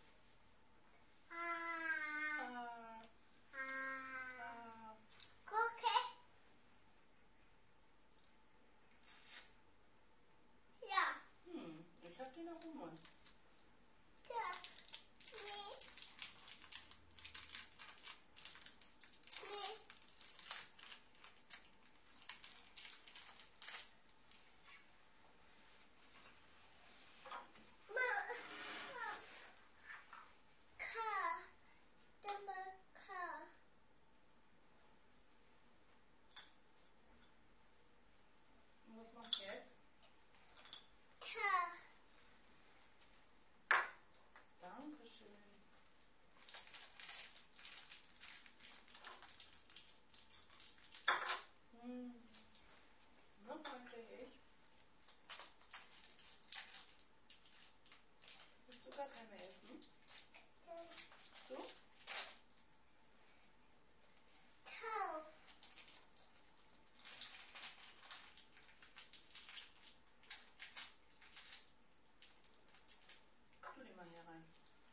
A. Ah, A. ah. Cookie. Ja. Ich hab den noch im Mund. Ja. Wie? Wie? Und was machst du jetzt? Dankeschön. Nochmal kriege ich. Willst du gar keine essen? So? Tu die mal hier rein.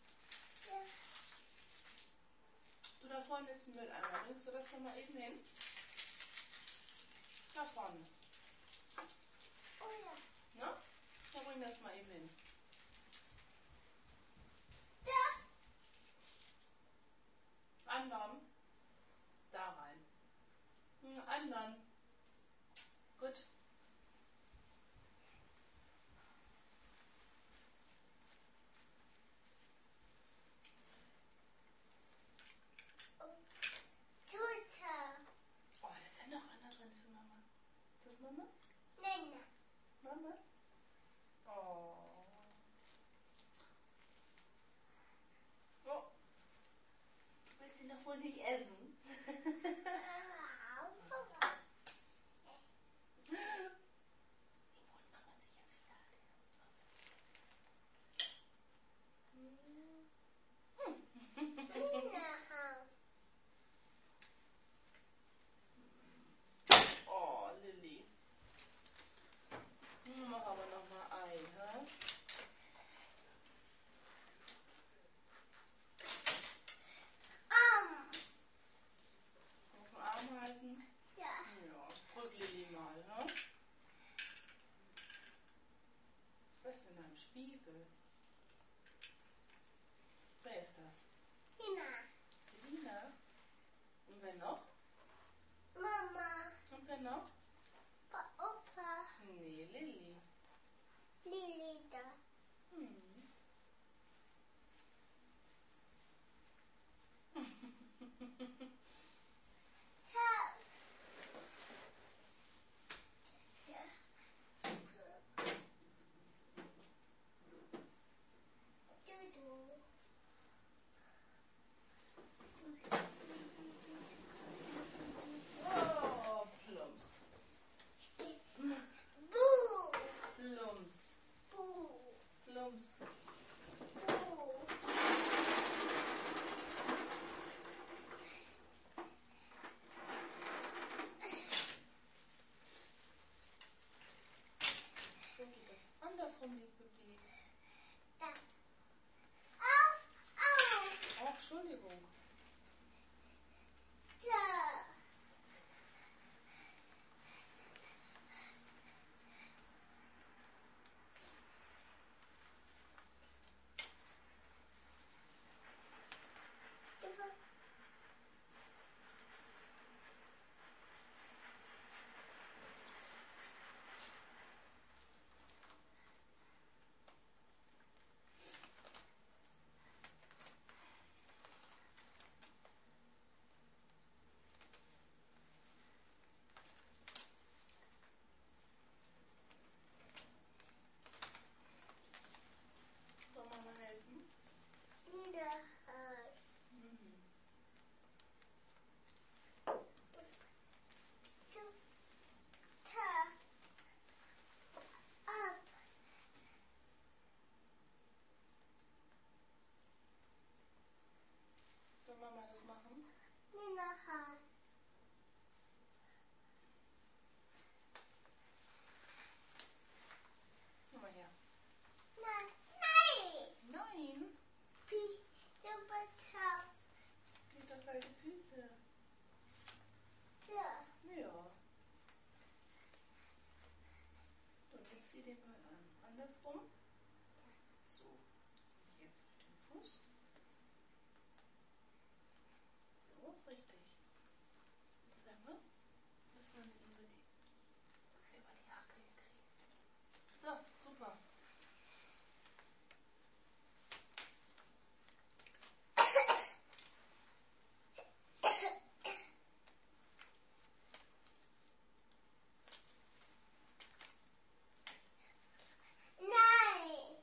Du, da vorne ist ein Mülleimer. Bringst du das noch mal eben hin? Da vorne. Ne? Dann bring das mal eben hin. Anderen. Da rein. Anderen. Gut. Oh, da ist ja noch einer drin für Mama. Ist das Mamas? Mamas? Oh. Oh. Du willst ihn doch wohl nicht essen? Den holt Mama sich jetzt wieder. Oh, Lilly. Mach aber noch mal ein, hä? Auf den Arm halten. Ja, drück Lilly mal, hä? Was ist denn ein Spiegel? Wer ist das? Selina. Und wer noch? Mama, Und wer noch? Opa, Nee, Lilly. Lili da. andersrum, die Pipi. Da. Auf. Oh, Entschuldigung. Da. Soll Mama helfen? Wieder. Mhm. So. Da. Ab. Soll Mama das machen? Wieder. Komm mal her. Nein. Nein. Nein, Wie super tough. die hat doch kalte Füße. Da. Ja. Dann setzt sie den mal an. Andersrum. So. Und jetzt auf den Fuß. So, ist richtig. Jetzt sag mal, was wir denn über die Hacke kriegen. So, super. Nein.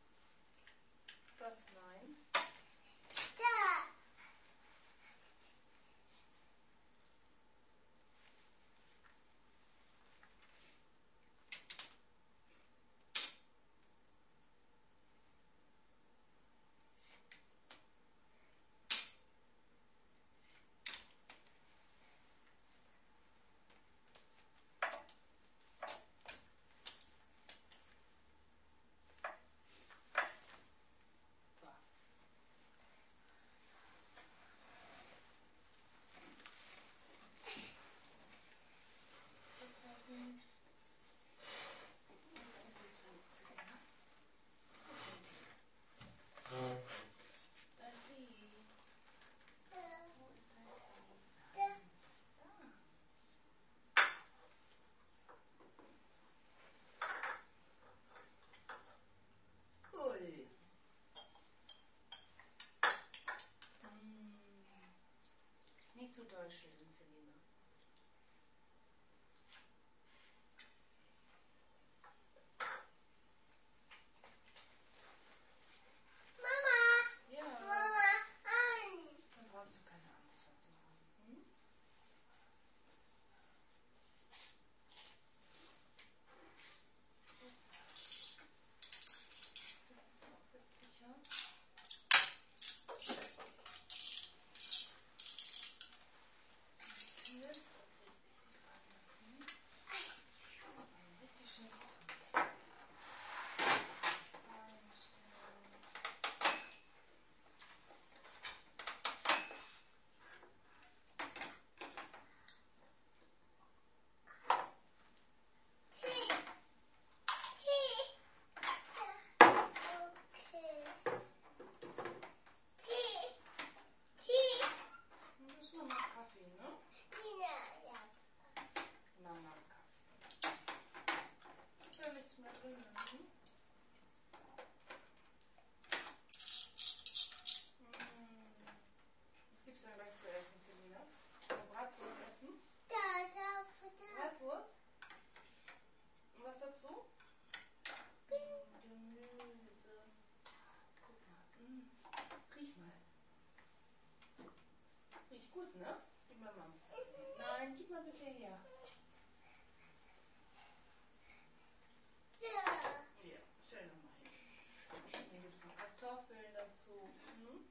Was? Nein. Da. So. Das war gut. Jetzt sind die Zähne. Dein Tee. Da. Wo ist dein Tee? Da. Ui. Nicht so doll schütteln, Selina. Mama. Ja. Mama. An. Dann brauchst du keine Angst vor zu haben. Hm? Das ist auch jetzt sicher. Tschüss. Richtig schön kochen. Einstellen. Tee. Tee. Okay. Tee. Tee. Das ist Mamas Kaffee, ne? Wieder. Ja. Mamas Kaffee. Ist ja nichts mehr drin. Hm? Was gibt's denn gleich zu essen, Selina? Bratwurst essen? Da. Bratwurst? Und was dazu? Gemüse. Guck mal. Riech mal. Riecht gut, ne? Gib mal Mamas das. Nein, gib mal bitte her. Da. Ja, stell doch mal hin. Hier gibt es noch Kartoffeln dazu. Hm?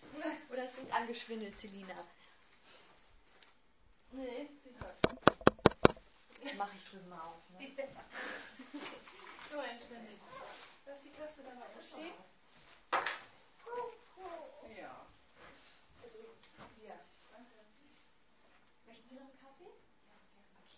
Oder ist es angeschwindelt, Selina? Nee, sie hat. Mache ich drüben mal auf. Ne? Nur einständig. Lass die Tasse da mal stehen. Ja. Ja, danke. Möchten Sie noch einen Kaffee? Ja, gerne. Okay.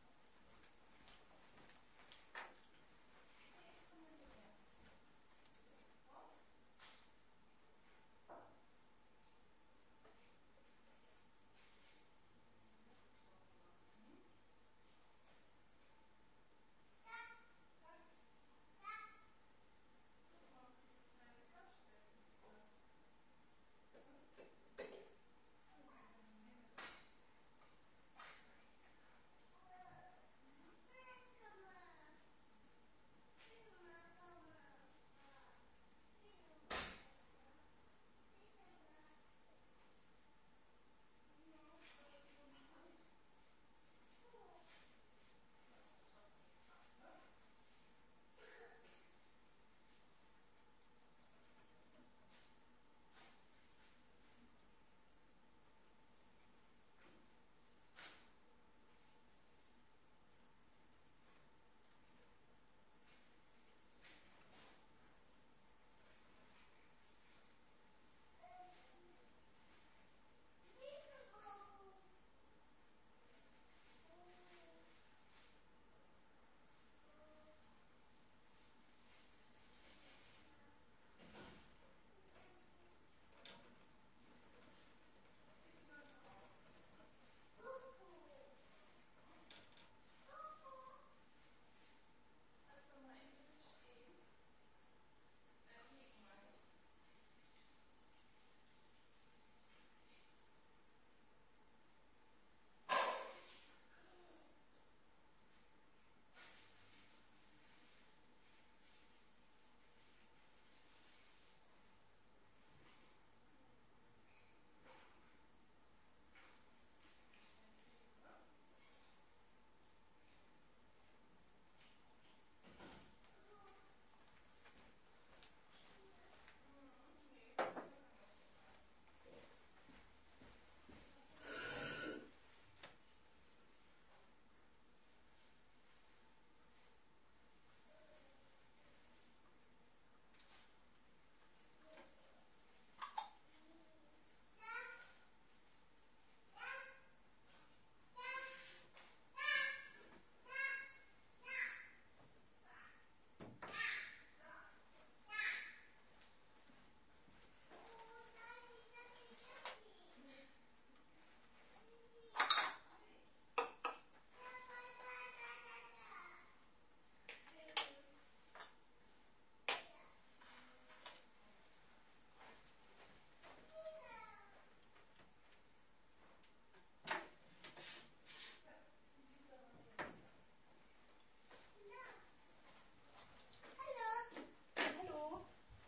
Hallo.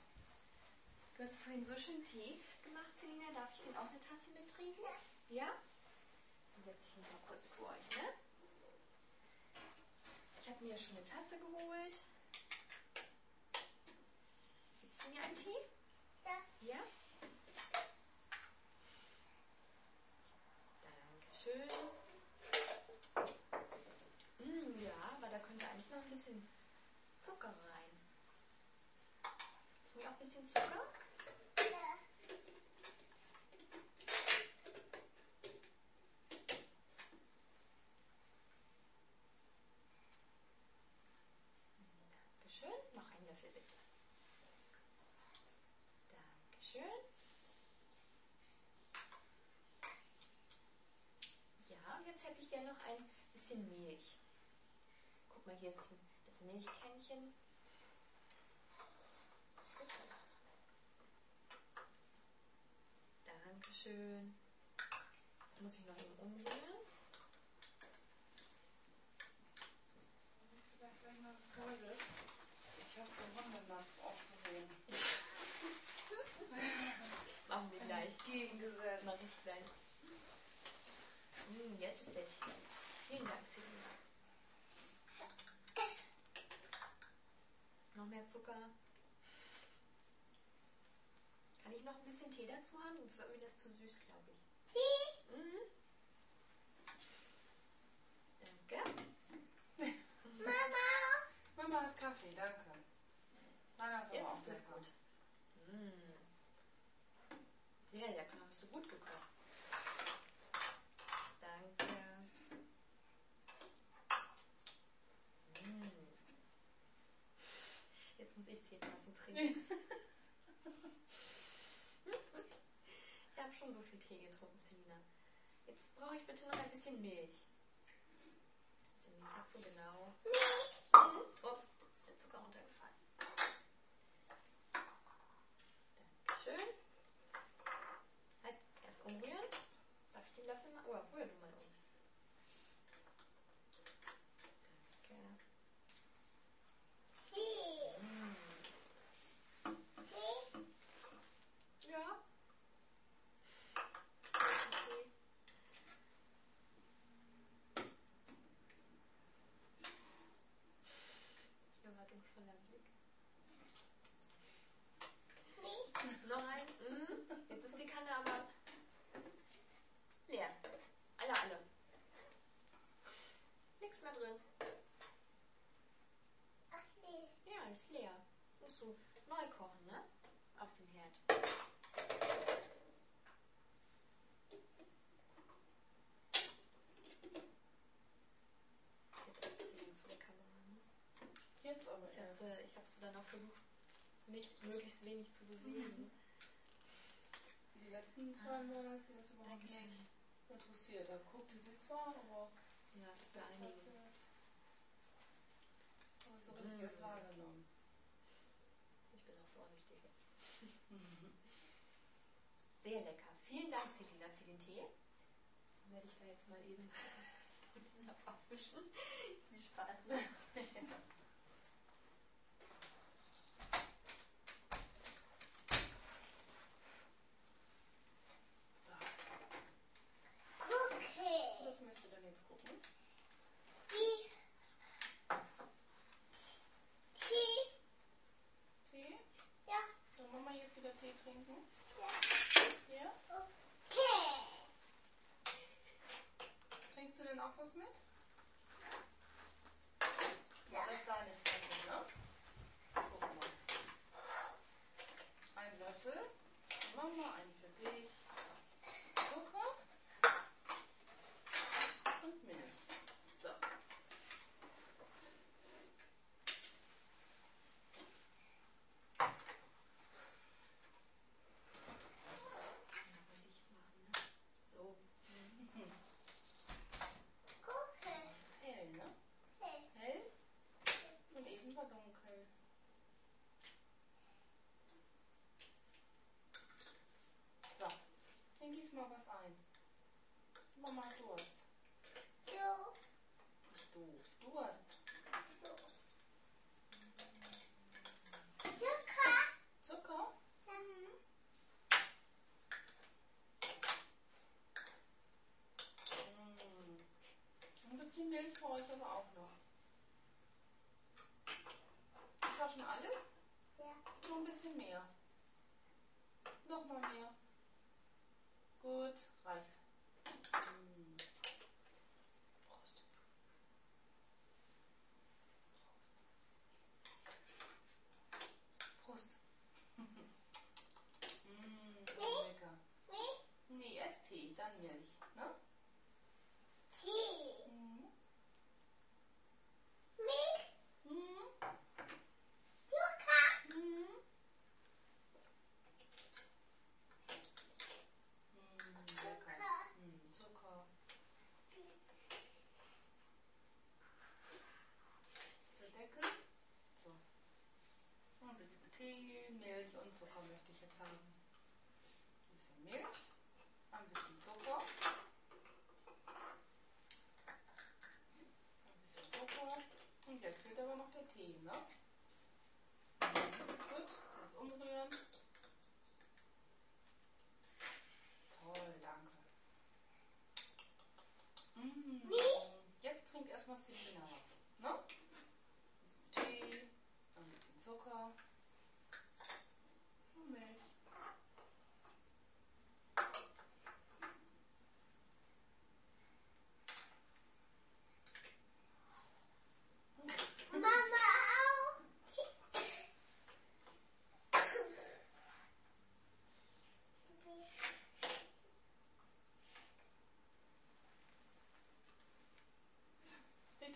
Du hast vorhin so schön Tee gemacht, Selina. Darf ich denn auch eine Tasse mittrinken? Ja? Dann setze ich mich mal kurz zu euch, ne? Ich habe mir schon eine Tasse geholt. Gibst du mir einen Tee? Ja? Dankeschön. Ja, aber da könnte eigentlich noch ein bisschen Zucker rein. Gibst du mir auch ein bisschen Zucker? Dankeschön. Noch einen Löffel bitte. Dankeschön. Ja, und jetzt hätte ich gerne noch ein bisschen Milch. Guck mal, hier ist das Milchkännchen. Upsala. Dankeschön. Jetzt muss ich noch eben umrühren. Vielleicht gleich mal Folge. Ich habe den Hundenapf aus Versehen. Machen wir gleich. Gegengesetzt. Mach ich gleich. Jetzt ist der Tee gut. Vielen Dank, Selina. Noch mehr Zucker? Kann ich ich noch ein bisschen Tee dazu haben? Sonst wird mir das zu süß, glaube ich. Tee. Mhm. Danke. Mama. Mama hat Kaffee, danke. Meiner ist aber Jetzt auch ist es lecker. gut. Sehr lecker, hast du gut gekocht. Danke. Jetzt muss ich Teetassen trinken. Ich habe schon so viel Tee getrunken, Selina. Jetzt brauche ich bitte noch ein bisschen Milch. Ein bisschen Milch dazu, genau. Ups, ist der Zucker runtergefallen. Dankeschön. Halt, erst umrühren. Darf ich den Löffel mal? Oder rühr du mal um. Danke. Tee. Tee. Ja. Erwartungsvoller Blick. Tee. Noch ein. Jetzt ist die Kanne aber leer. Alle. Nichts mehr drin. Ach nee. Ja, ist leer. Musst du neu kochen, ne? Auf dem Herd. Jetzt aber erst. Ich habe sie dann auch versucht, nicht möglichst wenig zu bewegen. Die letzten 2 Monate hat sie das überhaupt Dankeschön. nicht interessiert. Da guckte sie zwar, aber Ja, es ist bei jetzt hat einigen. sie das aber so richtig als wahrgenommen. Ich bin auch vorsichtig jetzt. Sehr lecker. Vielen Dank, Selina, für den Tee. Dann werde ich da jetzt mal eben abwischen. Viel Spaß. So, Cookie. das möchtest du denn jetzt gucken? Tee. Tee. Tee? Ja. Soll Mama jetzt wieder Tee trinken? Ja? Okay. Trinkst du denn auch was mit? Ja. Das ist deine Tasse, ne? Guck mal. Ein Löffel. Mama, einen für dich. Zucker. Und Milch. So. So. Cookie. Ist hell, ne? Hey. Hell? Und eben war dunkel. So. Dann gieß mal was ein. Mama hat Durst. Du. Durst. Zucker. Zucker? Ein bisschen Milch brauche ich aber auch noch. Das war schon alles? Ja. Noch ein bisschen mehr. Noch mal mehr. Gut, reicht. Prost. Prost. Lecker. Nee, erst Tee, dann Milch. Ne? Tee. Mhm. Milch. Mhm. Zucker. Mhm. Lecker. Zucker. Ist der Deckel? So. Ein bisschen Tee, Milch und Zucker möchte ich jetzt haben. Ein bisschen Milch, ein bisschen Zucker. Ein bisschen Zucker. Und jetzt fehlt aber noch der Tee, ne? Gut, jetzt umrühren. Toll, danke. Jetzt trinkt erstmal Selina was. Ne? Ein bisschen Tee, ein bisschen Zucker und Milch.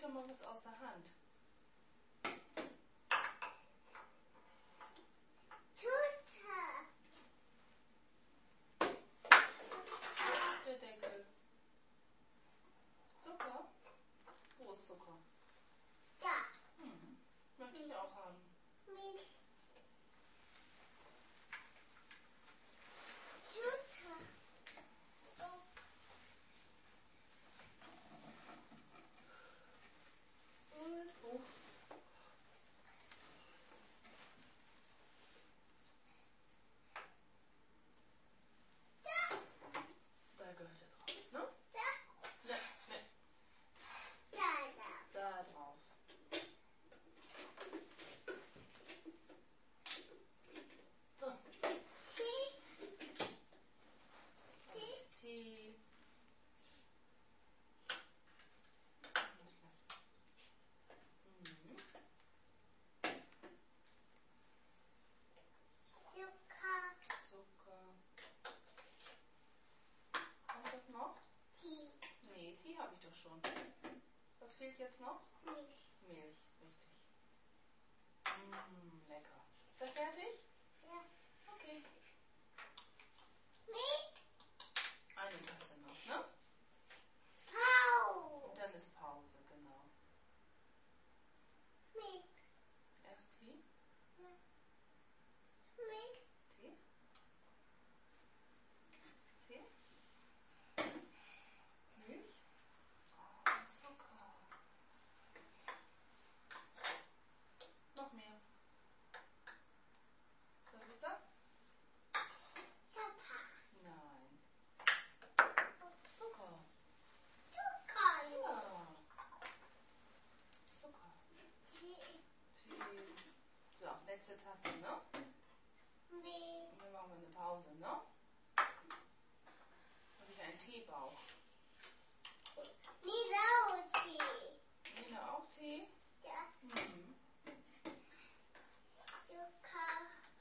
doch mal was aus der Hand. Tute. Der Deckel. Zucker? Wo ist Zucker? Da. Mhm. Möchte ich auch haben. Mit Tute. Oh. Oh. Da gehört er drauf, ne? Da. Ne, ne, Da. da drauf. So, Tee. Tee. Was machen wir das noch? Mhm. Zucker. Zucker. Kommt das noch? Tee. Nee, Tee habe ich doch schon. Was fehlt jetzt noch? Milch. Milch, richtig. Lecker. Ist er fertig? Ja. Okay. Milch. Eine Tasse noch, ne? Pau. Und dann ist Pause, genau. Milch. Erst Tee, Milch. Tee, Tee, Milch. Oh, Zucker. Noch mehr. Was ist das? Papa. Nein. Zucker. Zucker. Ja. Zucker. Tee. Tee. So, letzte Tasse, ne? Milch. Und dann machen wir eine Pause, ne? Habe ich einen Teebauch. Nilauti. Nina auch Tee? Ja. Mhm. Zucker.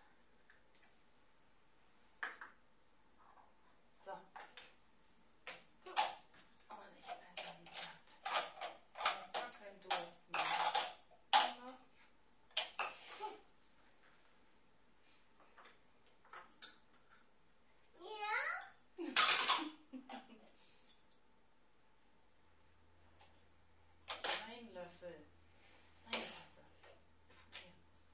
So. So. Oh, ich bin satt. Gar kein Durst mehr. Ja. So. Nina. Ein Löffel. Eine Tasse. Hier.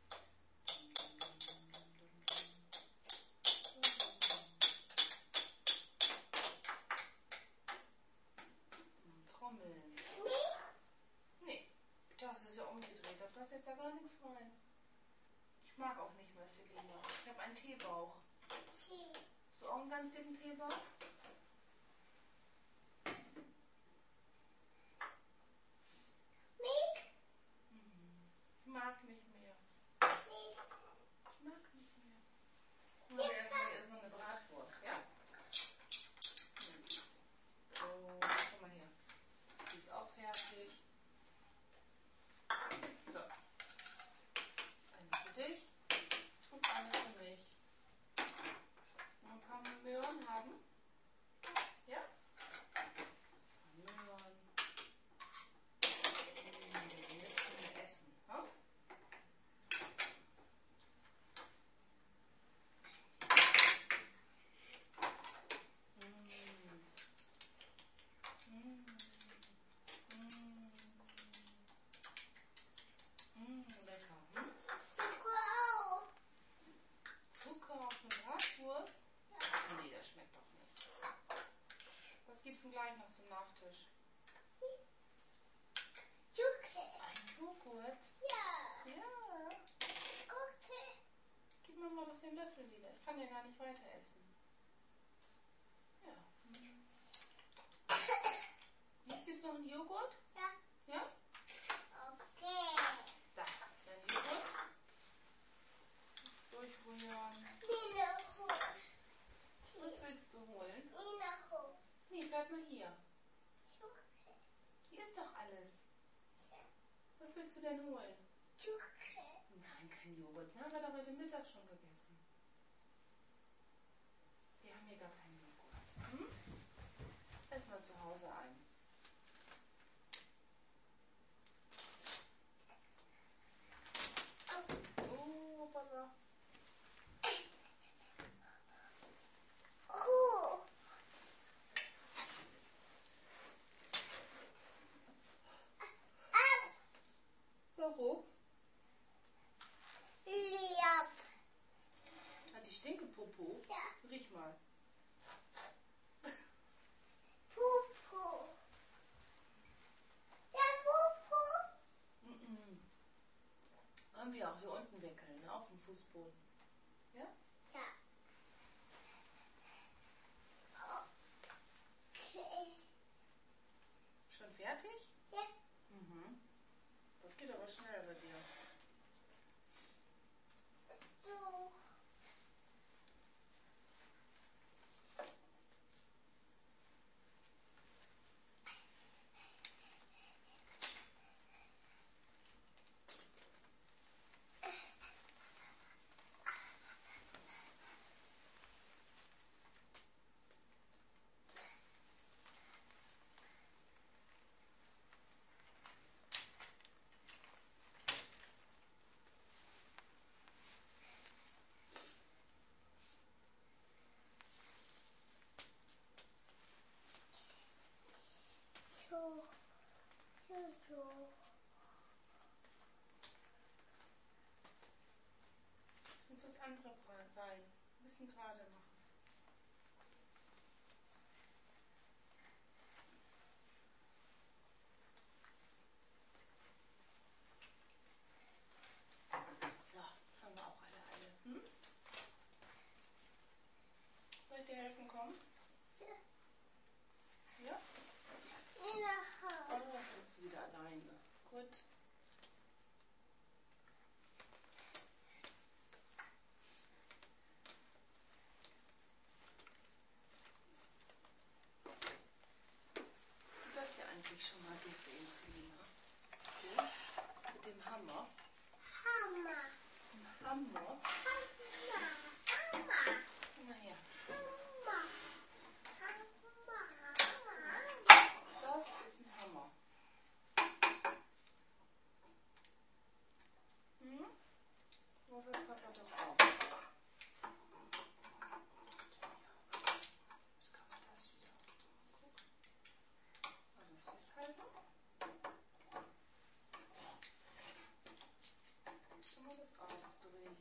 Trommeln. Milch. Nee, die Tasse ist ja umgedreht. Da passt jetzt ja gar nichts rein. Ich mag auch nicht mehr Selina. Ich habe einen Teebauch. Tee. Hast du auch einen ganz dicken Teebauch? Milch. Ich mag nicht mehr. Milch. Ich mag nicht mehr. Machen wir erstmal eine Bratwurst, ja? So, guck mal hier. Die ist auch fertig. So. Eine für dich und eine für mich. Und ein paar Möhren haben. Ja? Möhren. Jetzt können wir essen. Ha? Lecker. Hm? Zucker auch. Zucker auf eine Bratwurst? Nee, das schmeckt doch nicht. Was gibt's denn gleich noch zum Nachtisch? Zucker. Ein Joghurt? Ja. Ja. Gucke. Gib mir mal doch den Löffel wieder. Ich kann ja gar nicht weiter essen. Ja. Jetzt gibt's noch einen Joghurt? Ja. Ja? Okay. Da, dein Joghurt. Durchrühren. Nina hoch. Was willst du holen? Nina hoch. Nee, bleib mal hier. Zucker. Hier ist doch alles. Was willst du denn holen? Zucker. Nein, kein Joghurt. Den haben wir doch heute Mittag schon gegessen. Wir haben hier gar keinen Joghurt. Hm? Erstmal zu Hause ein. Fußboden. Ja? Ja. Okay. Schon fertig? Ja. Mhm. Das geht aber schnell bei dir. So. So. So. Du musst das andere Bein ein bisschen gerade machen. So, jetzt haben wir auch eine Eile. Hm? Soll ich dir helfen, kommen? Ja? Oh, jetzt wieder alleine. Gut. Hast du das ja eigentlich schon mal gesehen, Selina? Ja? Mit dem Hammer. Hammer. Ein Hammer. Hammer. Komm mal her. Hammer. Das ist ein Hammer. Hm? Was hat Papa doch auch? Jetzt kann man das wieder. Guck. Alles festhalten. Kann man das aufdrehen.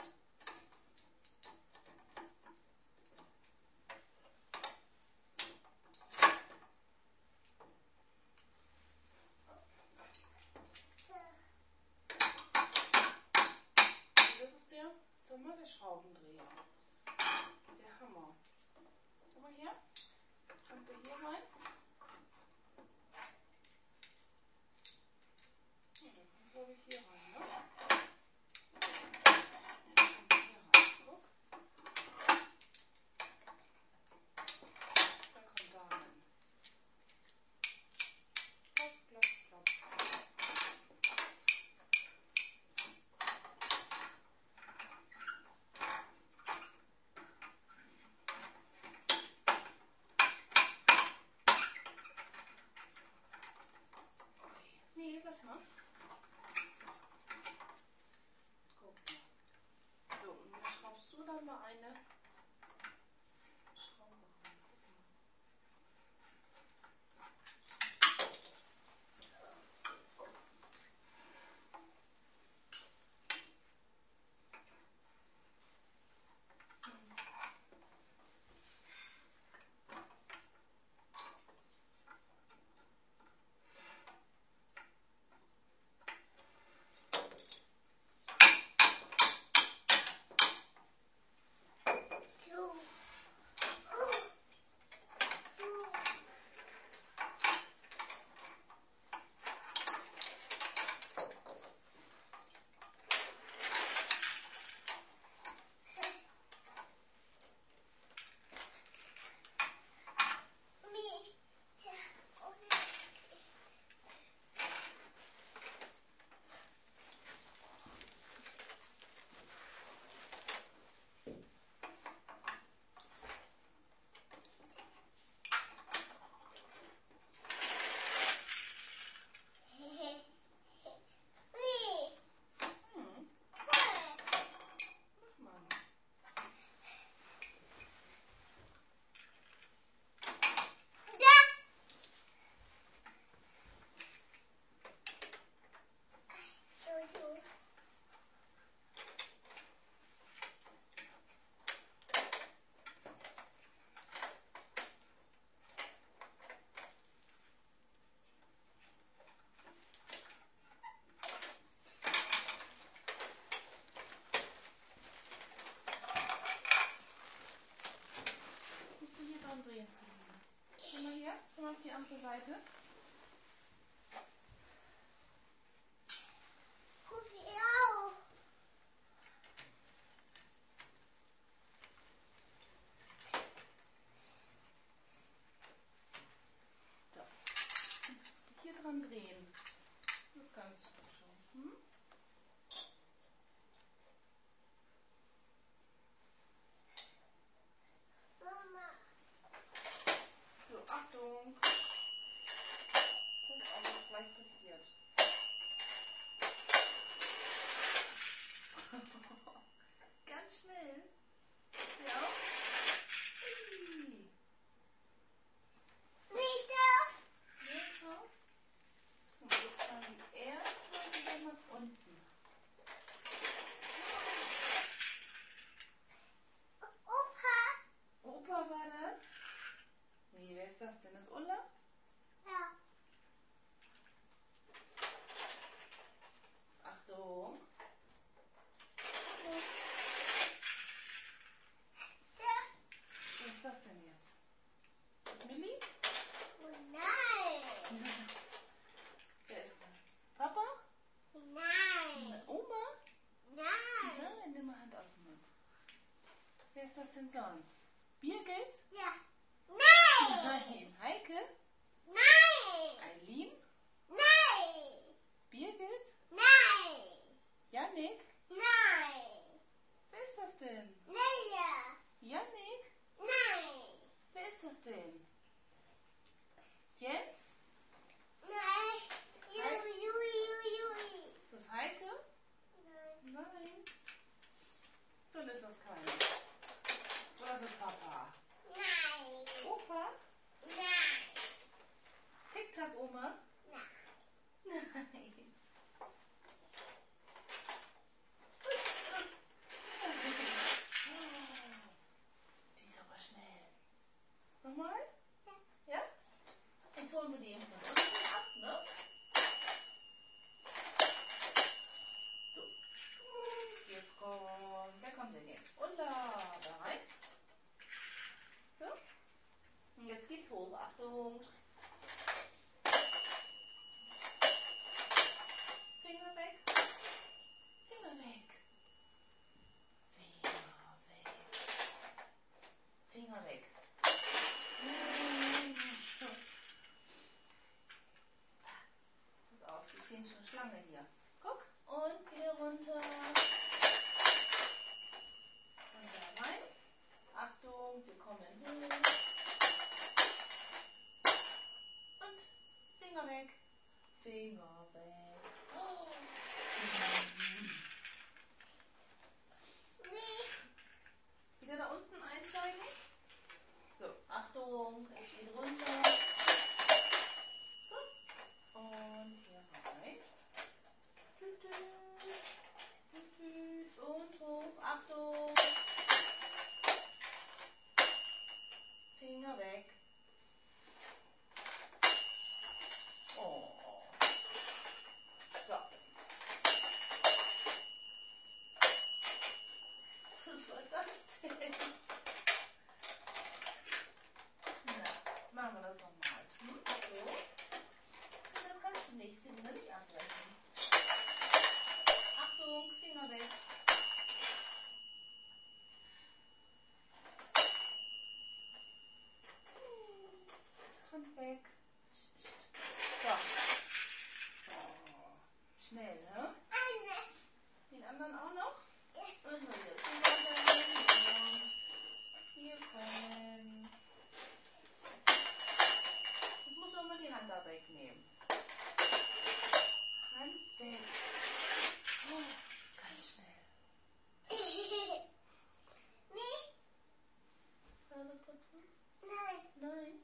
Das ist der, sag mal, der Schraubendreher. Der Hammer. Komm mal her. Kommt der hier rein? Ja, der kommt, glaube ich, hier rein, ne? Der kommt hier rein. Guck. Der kommt da rein. Klopf, klopf, klopf. Nee, lass mal. Guck mal. So, und dann schraubst du dann mal eine Schraube rein. Guck mal. Seite. Guck hier auch. So. Dann musst du hier dran drehen. Das kannst du doch schon. Hm? Mama. So, Achtung. Das ist auch was gleich passiert. Ganz schnell. Ja. Ui. Nicht auf. Nee, drauf. Und jetzt fahren die erstmal wieder nach unten. Opa. Opa war das? Nee, wer ist das denn? Das Ulla? Ja. Achtung. Los. Ja. Wer ist das denn jetzt? Das Milli? Oh nein. Wer ist das? Papa? Nein. Oma? Nein. Nein, nimm mal Hand aus dem Mund. Wer ist das denn sonst? Birgit? Ja. Nein. Nein. Heike? Nein. Eileen? Nein. Birgit? Nein. Jannik? Nein. Wer ist das denn? Nein. Jannik? Nein. Wer ist das denn? Jens? Nein. Jui. Ist das Heike? Nein. Nein. Dann ist das keiner. Oder ist das Papa? Nein. Opa? Nein. Tic-Tac-Oma? Nein. Nein. Die ist aber schnell. Nochmal? Ja? Jetzt holen wir die eben von unten ab, ne? So. Jetzt kommt. Wer kommt denn jetzt? Ulla, da rein. So. Und jetzt geht's hoch. Achtung. Finger weg. Finger weg. Finger weg. Finger weg. Pass auf, die stehen schon Schlange hier. Guck. Und wieder runter. Und da rein. Achtung, wir kommen hoch. Und Finger weg. Finger weg. Oh. Wieder da unten einsteigen. So, Achtung, es geht runter. So. Und hier rein. Und hoch. Achtung. Finger weg. Oh. So. Was war das denn? Na, machen wir das nochmal. So. Das kannst du nicht. Den will ich abbrechen. Achtung, Finger weg. Hand weg. So. Oh. Schnell, ne? Den anderen auch noch? Müssen wir wieder zusammen. Hier kommen. Jetzt muss man mal die Hand da wegnehmen. Hand weg. Oh, ganz schnell. Nase putzen? Nein.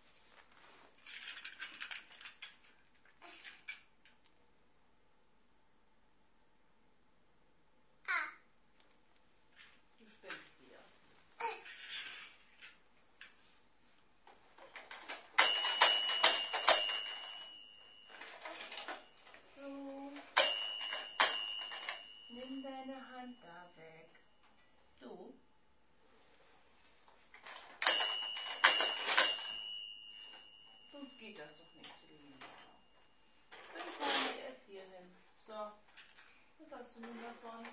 Du spinnst wieder. So. Nimm deine Hand da weg. Du. Sonst geh geht das doch nicht, Selina. Dann fahren wir erst hier hin. So, was hast du nun davon?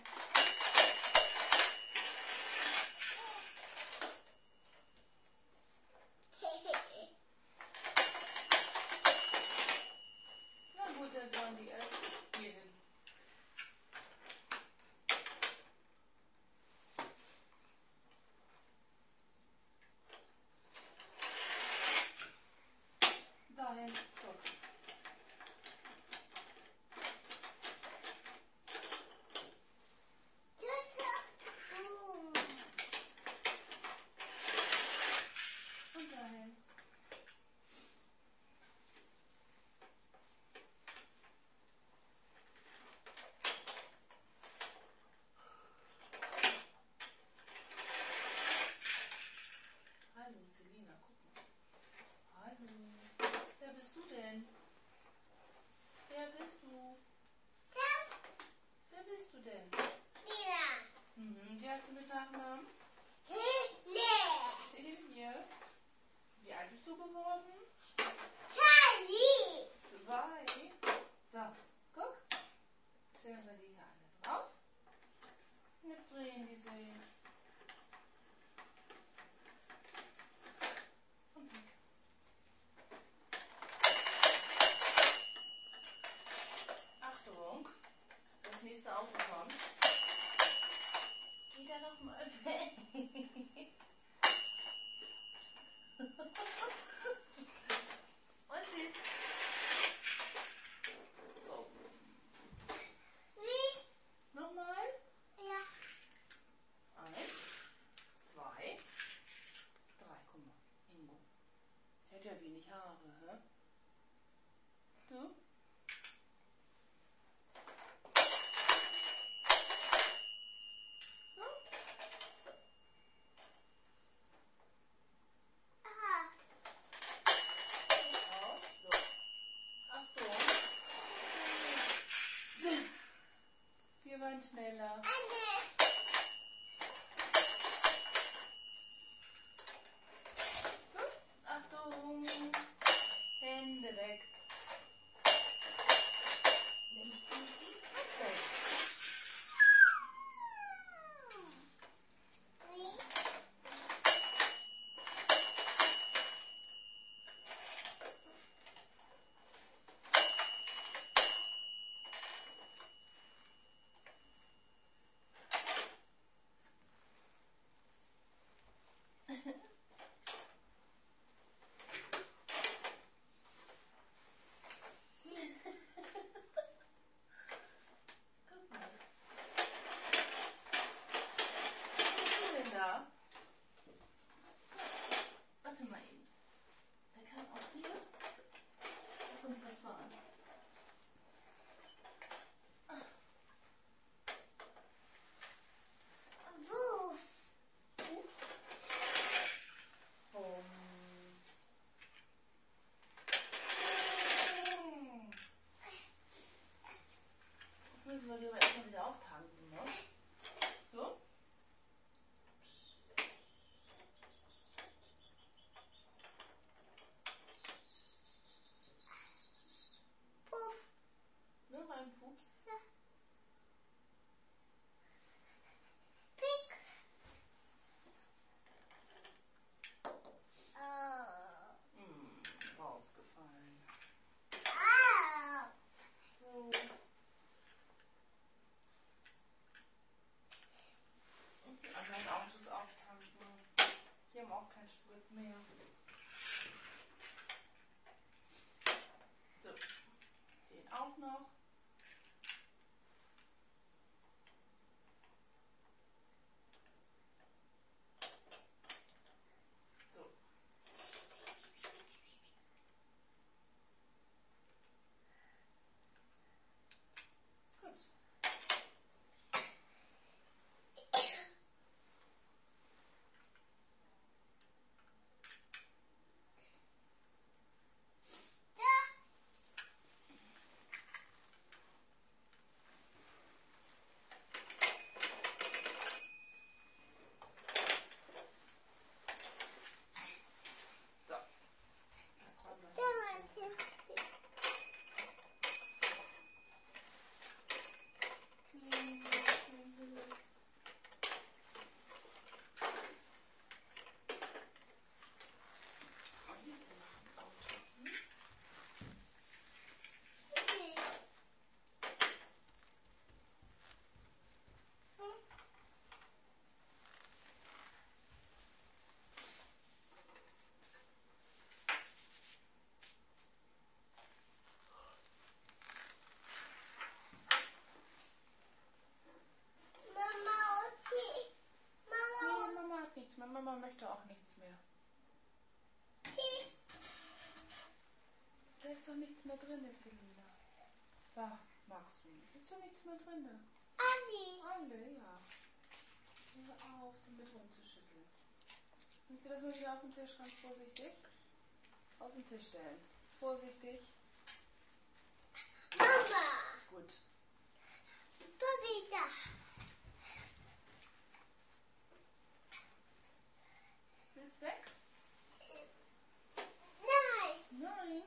Na gut, dann fahren die erst hier hin. Dahin. Guck. Und dahin. Hallo Selina, guck mal. Hallo. Wer bist du denn? Wer bist du? Wer bist du denn? Wie heißt du mit Nachnamen? Silje. Wie alt bist du geworden? 2. So, guck. Stellen wir die hier alle drauf. Und jetzt drehen die sich. Und weg. Achtung, das nächste Auto kommt. Geht er noch mal weg? Und tschüss. Oh. Nochmal. 1, 2, 3. Guck mal, Ingo. Der hat ja wenig Haare, hä? Du? So? Auf. So. Achtung. Wir waren schneller. Gut. Achtung. Hände weg. Nimmst du die weg? Guck mal. Was ist denn da? Warte mal eben. Der kann auch hier runterfahren. Ups. Bums. Jetzt müssen wir die aber erstmal wieder auftanken, ne? So? Noch ein Pups. Rausgefallen. So. Und die anderen Autos auftanken. Die haben auch keinen Sprit mehr. So. Den auch noch. So. Gut. mehr. Mama möchte auch nichts mehr. Da ist doch nichts mehr drin, Selina. Da magst du nicht. Ist doch nichts mehr drin. Alle, ja. Hör auf, damit rumzuschütteln. Willst du das mal wieder auf den Tisch ganz vorsichtig? Auf den Tisch stellen. Vorsichtig. Mama. Gut. Papi da. Willst weg? Nein. Nein.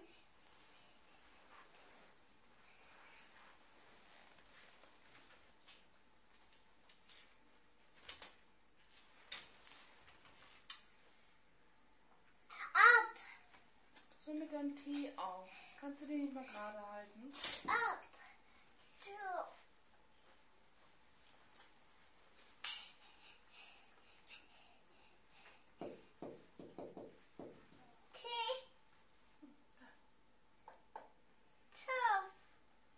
Ab. Was war mit deinem Tee auch? Kannst du den nicht mal gerade halten? Ab. So. Tee. Toast.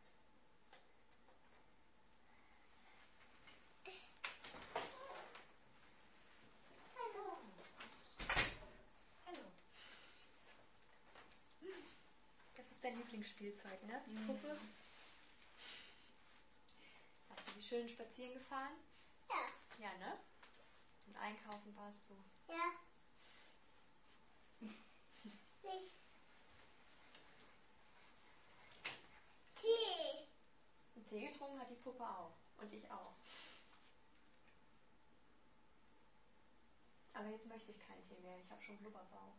So. Hallo. Das ist dein Lieblingsspielzeug, ne? Die Puppe. Hast du die schön spazieren gefahren? Ja. Ja, ne? Und einkaufen warst du. Ja. Nee. Tee. Und Tee getrunken hat die Puppe auch. Und ich auch. Aber jetzt möchte ich keinen Tee mehr. Ich habe schon Blubberbauch.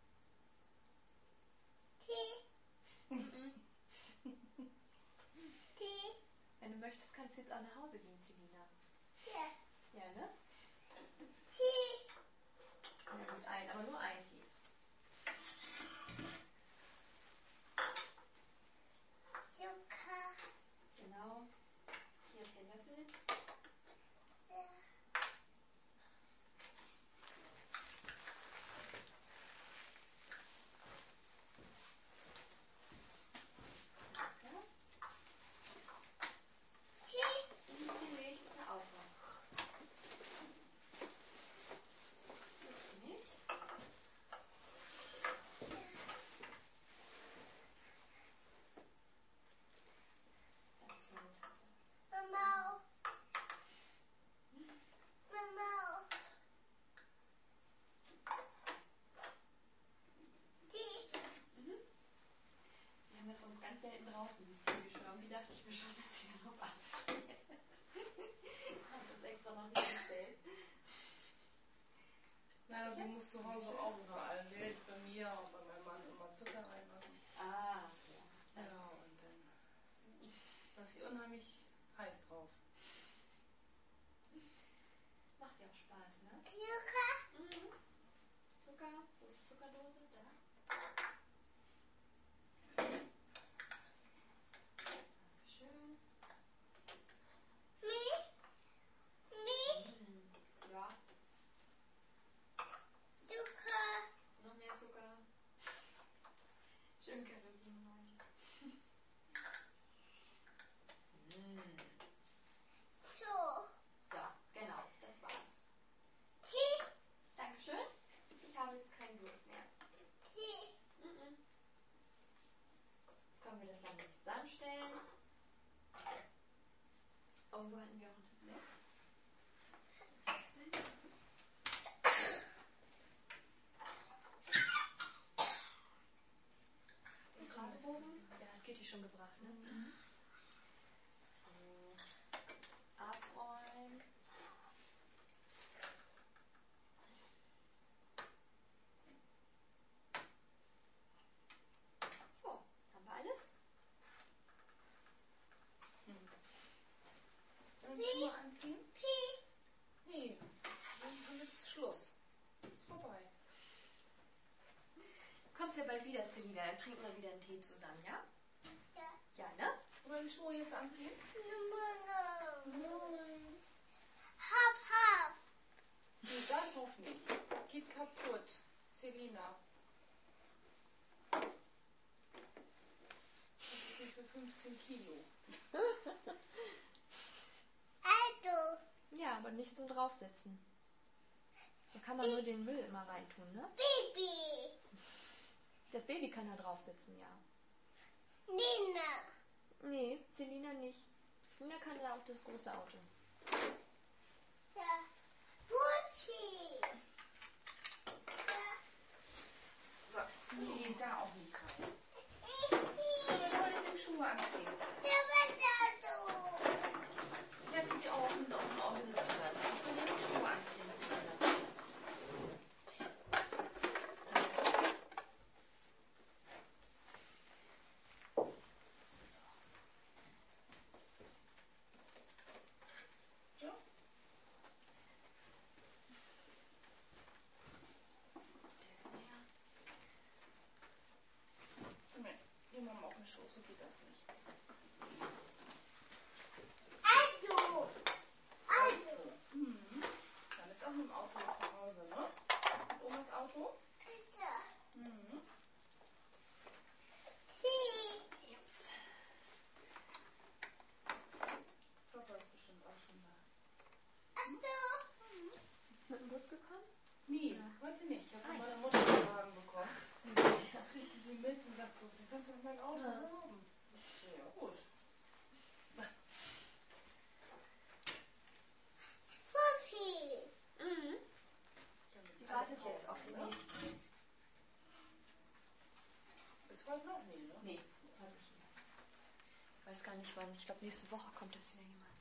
Tee. Tee. Wenn du möchtest, kannst du jetzt auch nach Hause gehen, Selina. Ja. Ja, ne? Tee. Ja, gut, aber nur ein Tee. Zucker. Genau. Hier ist der Löffel. So. Danke. Tee. Und ein bisschen Milch bitte auch noch. Hier ist die Milch. Das ist meine Tasse. Mama. Mama. Tee. Wir haben das sonst ganz selten draußen, dieses Teegeschirr. Und die dachte ich mir schon, dass sie darauf abfällt. Ich habe das extra noch nicht gestellt. Nein, sie muss zu Hause auch überall Milch bei mir und bei meinem Mann immer Zucker reinmachen. Ah, ja. Ja, und dann da ist sie unheimlich heiß drauf. Macht ja auch Spaß, ne? Zucker. Mhm. Zucker, wo ist die Zuckerdose? Da. Dankeschön. Milch. Milch. Ja, Zucker. noch mehr Zucker. Schön kalorienreich. So. So, genau, das war's. Tee. Dankeschön. Ich habe jetzt keinen Durst mehr. Tee. Mhm. Jetzt können wir das langsam zusammenstellen. Irgendwo hatten wir auch ein Tablett. Den Fragebogen, der hat Gitti schon gebracht, ne? So, das abräumen. So, haben wir alles? Sollen wir Schuhe anziehen? Tee. Nee, wir haben jetzt Schluss. Ist vorbei. Du kommst ja bald wieder, Selina. Dann trinken wir wieder einen Tee zusammen, ja? Ja. Ja, ne? Wollen wir die Schuhe jetzt anziehen? Mama. Nein. Hab, hab. Nee, darauf nicht. Das geht kaputt. Selina. Das ist nicht für 15 Kilo. Also. Ja, aber nicht zum Draufsitzen. Da kann kann man nur den Müll immer reintun, ne? Baby. Das Baby kann da drauf sitzen, ja. Nina. Nee, Selina nicht. Selina kann da auf das große Auto. Ja. Putschi. So, nee, da auch nicht rein. Du wolltest ihm Schuhe anziehen. Ja, die auch und auf dem Auto sitzen bleiben. Ich will dir die Schuhe anziehen. So. Komm her, geh mal auf den Schoß, so geht das nicht. Dann ist auch mit dem Auto jetzt zu Hause, ne? Mit Omas Auto? Mhm. Jups. Papa ist bestimmt auch schon da. Ist mit dem Bus gekommen? Nee, heute nicht. Ich habe von meiner Mutter einen Wagen bekommen. Da kriegte sie mit und sagt so, du kannst doch mein Auto haben. Ja, gut. Mhm. Damit Sie wartet jetzt auf den ne? nächsten. Ist heute noch? Nee, ne? Nee, weiß ich nicht. Ich weiß gar nicht wann. Ich glaube, nächste Woche kommt jetzt wieder jemand.